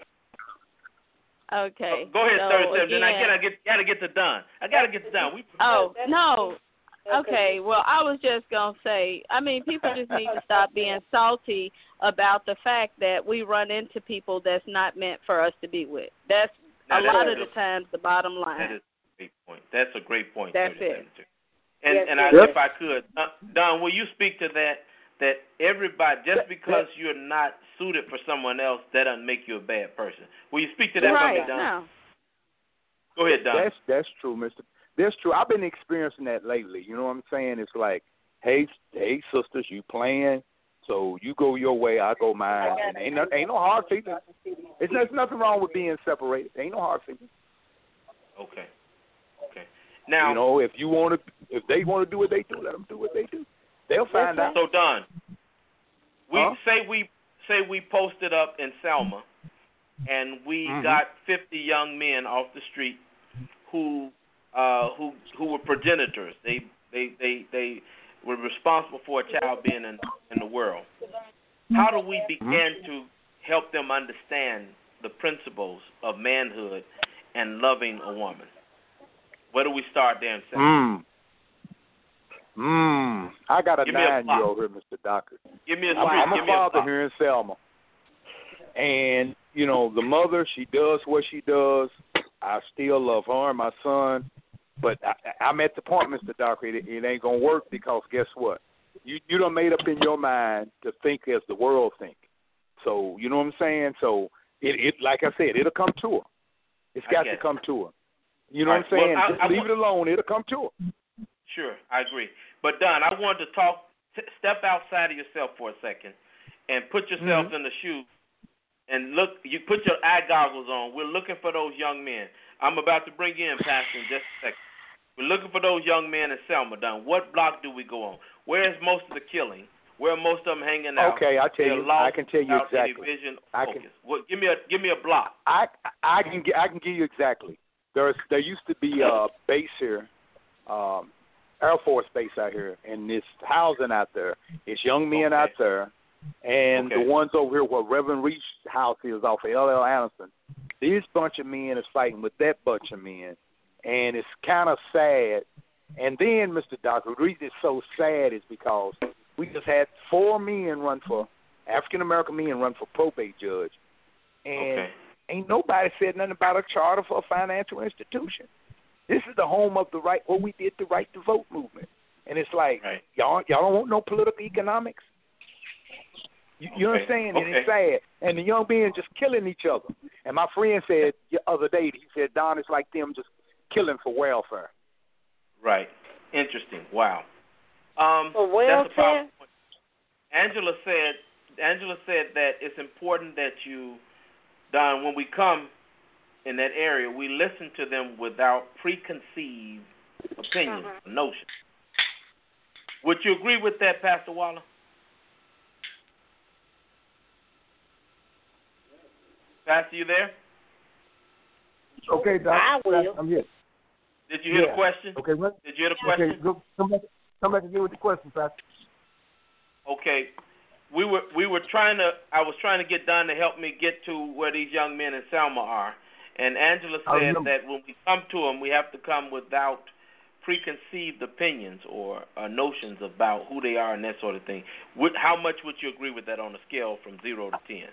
okay. Go ahead, so thirty-seven. Then I again- gotta get gotta get to Don. I gotta get to Don. We Oh no. Okay, well, I was just gonna say, I mean, people just need to stop being salty about the fact that we run into people that's not meant for us to be with. That's Now, a that's lot a- of the times the bottom That line. is a great point. That's a great point. That's thirty-seven. it. And Yes, and I, yes. if I could, uh, Don, will you speak to that? That everybody, just because you're not suited for someone else, that doesn't make you a bad person. Will you speak to that Right? for me, Don? No. Go ahead, Don. That's that's true, Mister That's true. I've been experiencing that lately. You know what I'm saying? It's like, hey, hey, sisters, you playing, so you go your way, I go mine. And ain't no, ain't no hard feelings. It's there's nothing wrong with being separated. Ain't no hard feelings. Okay. Okay. Now, you know, if you want to, if they want to do what they do, let them do what they do. They'll find out. so Don, we Huh? say we say we posted up in Selma, and we Mhm. got fifty young men off the street who uh, who who were progenitors. They they they they were responsible for a child being in in the world. How do we begin to help them understand the principles of manhood and loving a woman? Where do we start there in Selma? Mm. Mm. I got a Give me a nine-year-old here, Mister Docker. Give me a I'm, street. I'm Give a me a father block. here in Selma. And, you know, the mother, she does what she does. I still love her and my son. But I, I'm at the point, Mister Docker, it, it ain't going to work because guess what? You you done made up in your mind to think as the world think. So, you know what I'm saying? So, it, it like I said, it'll come to her. It's I got get to it. come to her. You know All what I'm right. saying? Well, I- Just I leave want- it alone. It'll come to her. Sure, I agree. But Don, I wanted to talk. T- step outside of yourself for a second, and put yourself Mhm. in the shoes, and look. You put your eye goggles on. We're looking for those young men. I'm about to bring you in, Pastor, in just a second. We're looking for those young men in Selma. Don, what block do we go on? Where is most of the killing? Where are most of them hanging out? Okay, I tell They're you, lost I can tell you without any exactly. vision or I focus. can- Well, give me a give me a block. I I can gi- I can give you exactly. There's there used to be a base here, um, Air Force base out here, and this housing out there. It's young men Okay. out there, and Okay. the ones over here where Reverend Reach's house is off of L L Anderson. This bunch of men is fighting with that bunch of men, and it's kind of sad. And then, Mister Doctor, the reason it's so sad is because we just had four men run for African American men run for probate judge, and Okay. ain't nobody said nothing about a charter for a financial institution. This is the home of the right, what we did, the right to vote movement. And it's like, Right. y'all y'all don't want no political economics? You, you Okay. understand? And it's Okay. sad. And the young men just killing each other. And my friend said the other day, he said, Don, it's like them just killing for welfare. Right. Interesting. Wow. Um, For that's a powerful welfare? point. Angela said. Angela said that it's important that you, Don, when we come in that area, we listen to them without preconceived opinions Uh-huh. or notions. Would you agree with that, Pastor Waller? Pastor, you there? Okay, Doc. I will. I'm here. Did you hear Yeah. the question? Okay, what? Did you hear the Okay, question? go, come back. Come back again with the question, Pastor. Okay. We were we were trying to I was trying to get Don to help me get to where these young men in Selma are, and Angela I said remember. that when we come to them, we have to come without preconceived opinions or uh, notions about who they are and that sort of thing. Would, how much would you agree with that on a scale from zero to ten?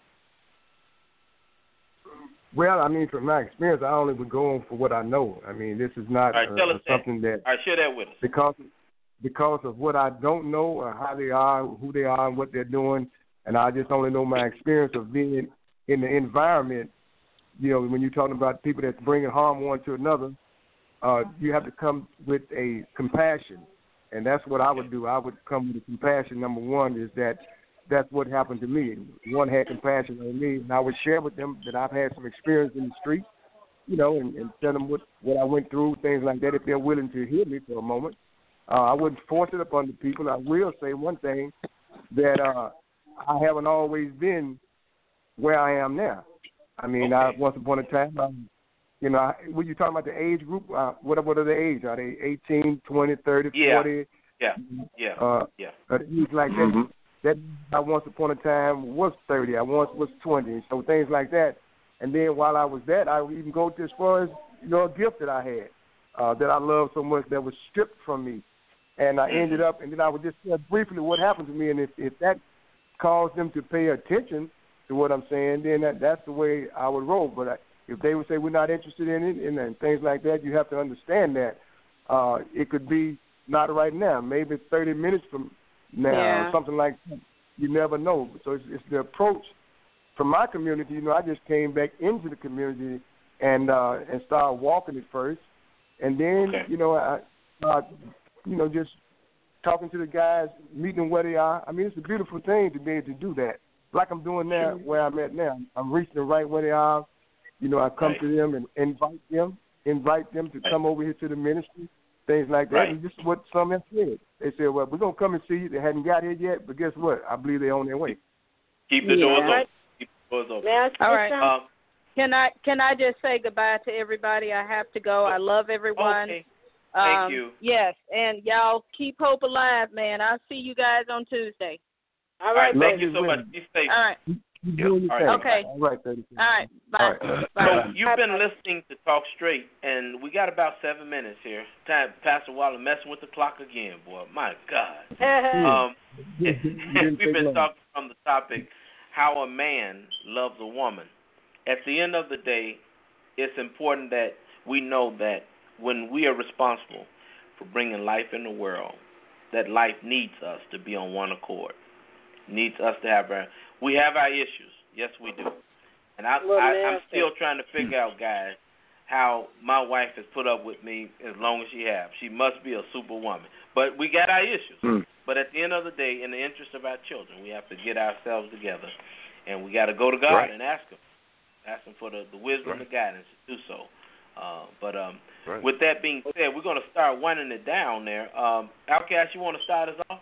Well, I mean, from my experience, I only would go on for what I know. I mean, this is not All right, uh, tell us something that. All right, share that with us. because because of what I don't know or how they are, who they are, and what they're doing, and I just only know my experience of being in the environment. You know, when you're talking about people that's bringing harm one to another, uh, you have to come with a compassion, and that's what I would do. I would come with a compassion. Number one is that that's what happened to me. One had compassion on me, and I would share with them that I've had some experience in the street, you know, and, and tell them what, what I went through, things like that, if they're willing to hear me for a moment. Uh, I wouldn't force it upon the people. I will say one thing, that uh, I haven't always been where I am now. I mean, Okay. I once upon a time, I, you know, I, when you talking about the age group, uh, what, what are the age? Are they eighteen, twenty, thirty, Yeah. forty? Yeah, yeah, Uh, yeah. uh, age like Mm-hmm. that. That I once upon a time was thirty. I once was twenty. So things like that. And then while I was that, I would even go to as far as, you know, a gift that I had uh, that I loved so much that was stripped from me. And I ended up, and then I would just tell briefly what happened to me. And if, if that caused them to pay attention to what I'm saying, then that, that's the way I would roll. But I, if they would say we're not interested in it and, and things like that, you have to understand that uh, it could be not right now, maybe thirty minutes from now, Yeah. or something like that. You never know. So it's, it's the approach from my community. You know, I just came back into the community and uh, and started walking it first, and then Okay. you know I, uh, you know, just talking to the guys, meeting them where they are. I mean, it's a beautiful thing to be able to do that. Like I'm doing now, where I'm at now. I'm reaching them right where they are. You know, I come Right. to them and invite them, invite them to Right. come over here to the ministry, things like that. Right. And this is what some have said. They said, well, we're going to come and see you. They hadn't got here yet, but guess what? I believe they're on their way. Keep the Yeah. doors open. Keep the doors open. May I say All right. something? Um, Can I can I just say goodbye to everybody? I have to go. I love everyone. okay. Thank um, you. Yes, and y'all keep hope alive, man. I'll see you guys on Tuesday. All All right, right, thank baby. you so much. Be safe. All right. You Yep. doing your All thing. right. Okay. All right, thirty. All right. Bye. All right. Bye. So you've been listening to Talk Straight, and we got about seven minutes here. Time, Pastor Waller messing with the clock again, boy. My God. Um, Didn't we've take been long. talking from the topic, how a man loves a woman. At the end of the day, it's important that we know that when we are responsible for bringing life in the world, that life needs us to be on one accord. Needs us to have our, we have our issues. Yes, we do. And I, Well, I, man, I'm still trying to figure out, guys, how my wife has put up with me as long as she has. She must be a superwoman. But we got our issues. Mm. But at the end of the day, in the interest of our children, we have to get ourselves together, and we got to go to God Right. and ask Him, ask Him for the, the wisdom Right. and the guidance to do so. Uh, but um, Right. with that being said, we're going to start winding it down there. Um, Outcast, you want to start us off?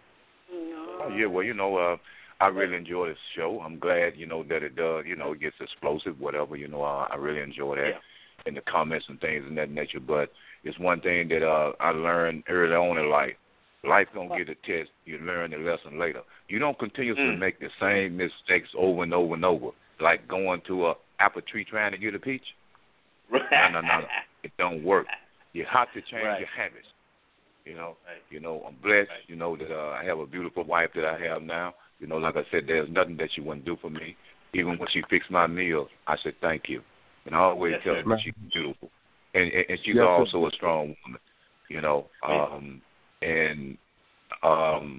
Oh, yeah, well, you know, uh, I really enjoy this show. I'm glad, you know, that it does, you know, it gets explosive, whatever, you know, uh, I really enjoy that Yeah. in the comments and things of that nature. But it's one thing that uh, I learned early on in life. Life don't get a test. You learn the lesson later. You don't continuously Mm. make the same mistakes over and over and over, like going to a apple tree trying to get a peach. No, no, no, no. It don't work. You have to change Right. your habits. You know, Right. you know, I'm blessed. Right. You know that uh, I have a beautiful wife that I have now. You know, like I said, there's nothing that she wouldn't do for me. Even when she fixed my meals, I said thank you, and I always Yes, tell sir. her that she's beautiful, and and, and she's Yes, sir. also a strong woman. You know, um, and um,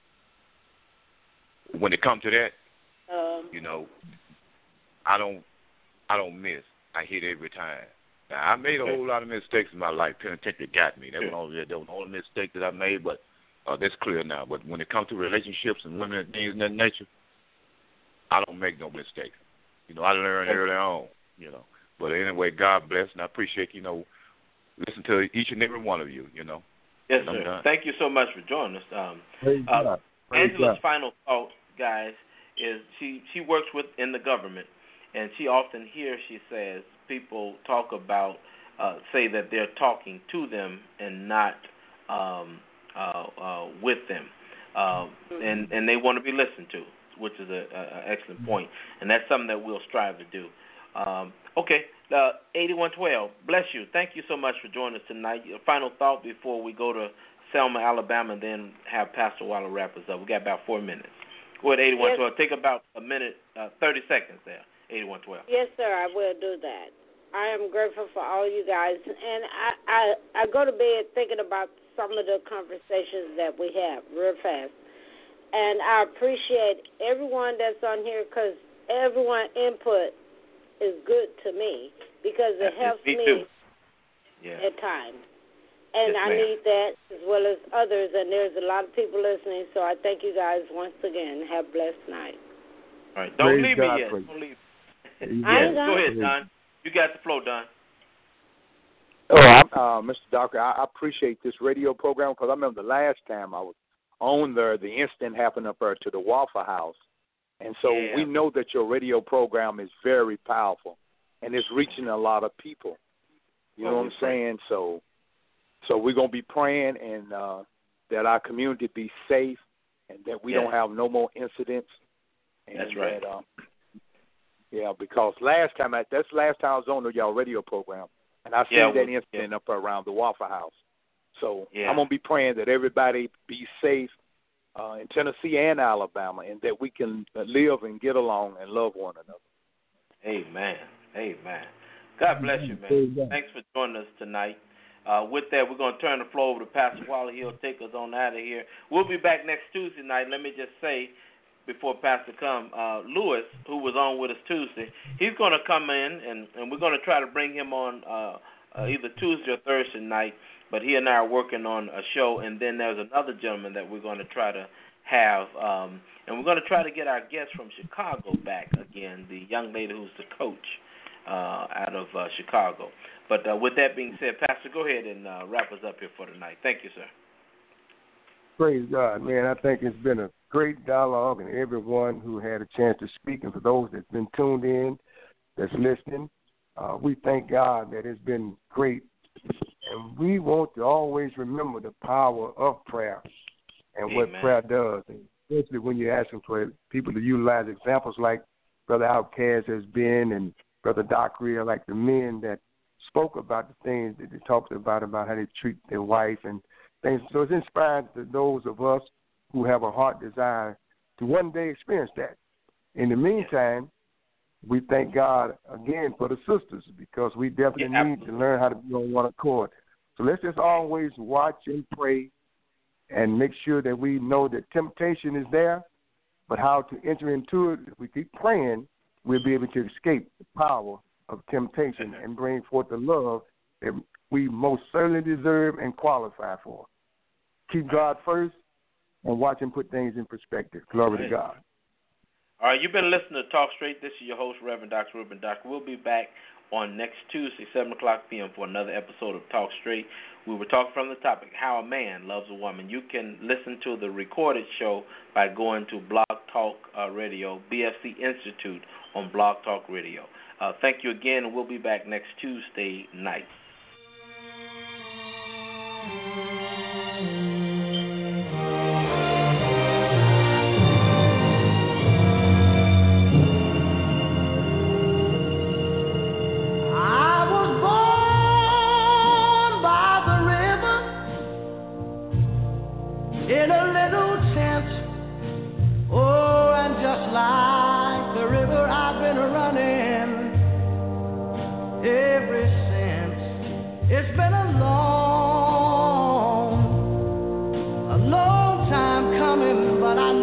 when it comes to that, Um, you know, I don't, I don't miss. I hit every time. Now, I made a whole lot of mistakes in my life. Penitentiary got me. That was only that was the only mistake that I made, but uh, that's clear now. But when it comes to relationships and women and things of that nature, I don't make no mistakes. You know, I learned early on, you know. But anyway, God bless, and I appreciate, you know, listen to each and every one of you, you know. Yes, sir. Done. Thank you so much for joining us. Um, uh, Angela's final thought, guys, is she, she works with in the government, and she often hears, she says, people talk about, uh, say that they're talking to them and not um, uh, uh, with them, uh, and, and they want to be listened to, which is an excellent point, and that's something that we'll strive to do. Um, okay, uh, eighty-one twelve, bless you. Thank you so much for joining us tonight. Your final thought before we go to Selma, Alabama, and then have Pastor Waller wrap us up. We got about four minutes. Go ahead, eighty-one twelve. Yes. Take about a minute, uh, thirty seconds there, eighty-one twelve. Yes, sir, I will do that. I am grateful for all you guys, and I, I, I go to bed thinking about some of the conversations that we have real fast. And I appreciate everyone that's on here because everyone input is good to me because it helps me, me yeah. at times. And yes, I ma'am. need that as well as others, and there's a lot of people listening, so I thank you guys once again. Have a blessed night. All right. Don't Praise leave God me yet. for Don't leave. Yes, go ahead, Don. You got the flow, Don. Oh, I'm, uh, Mister Doctor, I, I appreciate this radio program because I remember the last time I was on there, the incident happened up there to the Waffle House. And so yeah. we know that your radio program is very powerful, and it's reaching a lot of people. You oh, know what I'm saying? So so we're going to be praying and uh, that our community be safe and that we yeah. don't have no more incidents. And that's right. That, uh, yeah, because last time, I, that's the last time I was on the y'all radio program, and I seen yeah, that well, incident yeah. up around the Waffle House. So yeah. I'm going to be praying that everybody be safe uh, in Tennessee and Alabama, and that we can live and get along and love one another. Amen. Amen. God bless you, man. Thanks for joining us tonight. Uh, with that, we're going to turn the floor over to Pastor Waller. He'll take us on out of here. We'll be back next Tuesday night. Let me just say, before Pastor come, uh, Lewis, who was on with us Tuesday, he's going to come in, and, and we're going to try to bring him on uh, uh, either Tuesday or Thursday night, but he and I are working on a show, and then there's another gentleman that we're going to try to have, um, and we're going to try to get our guest from Chicago back again, the young lady who's the coach uh, out of uh, Chicago. But uh, with that being said, Pastor, go ahead and uh, wrap us up here for tonight. Thank you, sir. Praise God, man. I think it's been a great dialogue, and everyone who had a chance to speak, and for those that's been tuned in, that's listening, uh, we thank God that it's been great. And we want to always remember the power of prayer and Amen. what prayer does, and especially when you're asking for people to utilize examples like Brother Outcast has been and Brother Doc Rhea, like the men that spoke about the things that they talked about, about how they treat their wife and things. So it's inspiring to those of us who have a heart desire to one day experience that. In the meantime, we thank God again for the sisters because we definitely yeah, need to learn how to be on one accord. So let's just always watch and pray and make sure that we know that temptation is there, but how to enter into it. If we keep praying, we'll be able to escape the power of temptation and bring forth the love that we most certainly deserve and qualify for. Keep God first and watch Him put things in perspective. Glory to God. All right, you've been listening to Talk Straight. This is your host, Reverend Doctor Ruben Doctor. We'll be back on next Tuesday, seven o'clock p.m. for another episode of Talk Straight. We were talking from the topic, how a man loves a woman. You can listen to the recorded show by going to Blog Talk uh, Radio, B F C Institute on Blog Talk Radio. Uh, thank you again, and we'll be back next Tuesday night. In a little tent, oh, and just like the river I've been running ever since. It's been a long, a long time coming, but I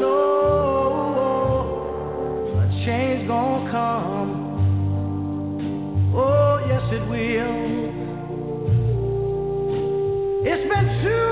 know a change gonna come. Oh, yes, it will. It's been too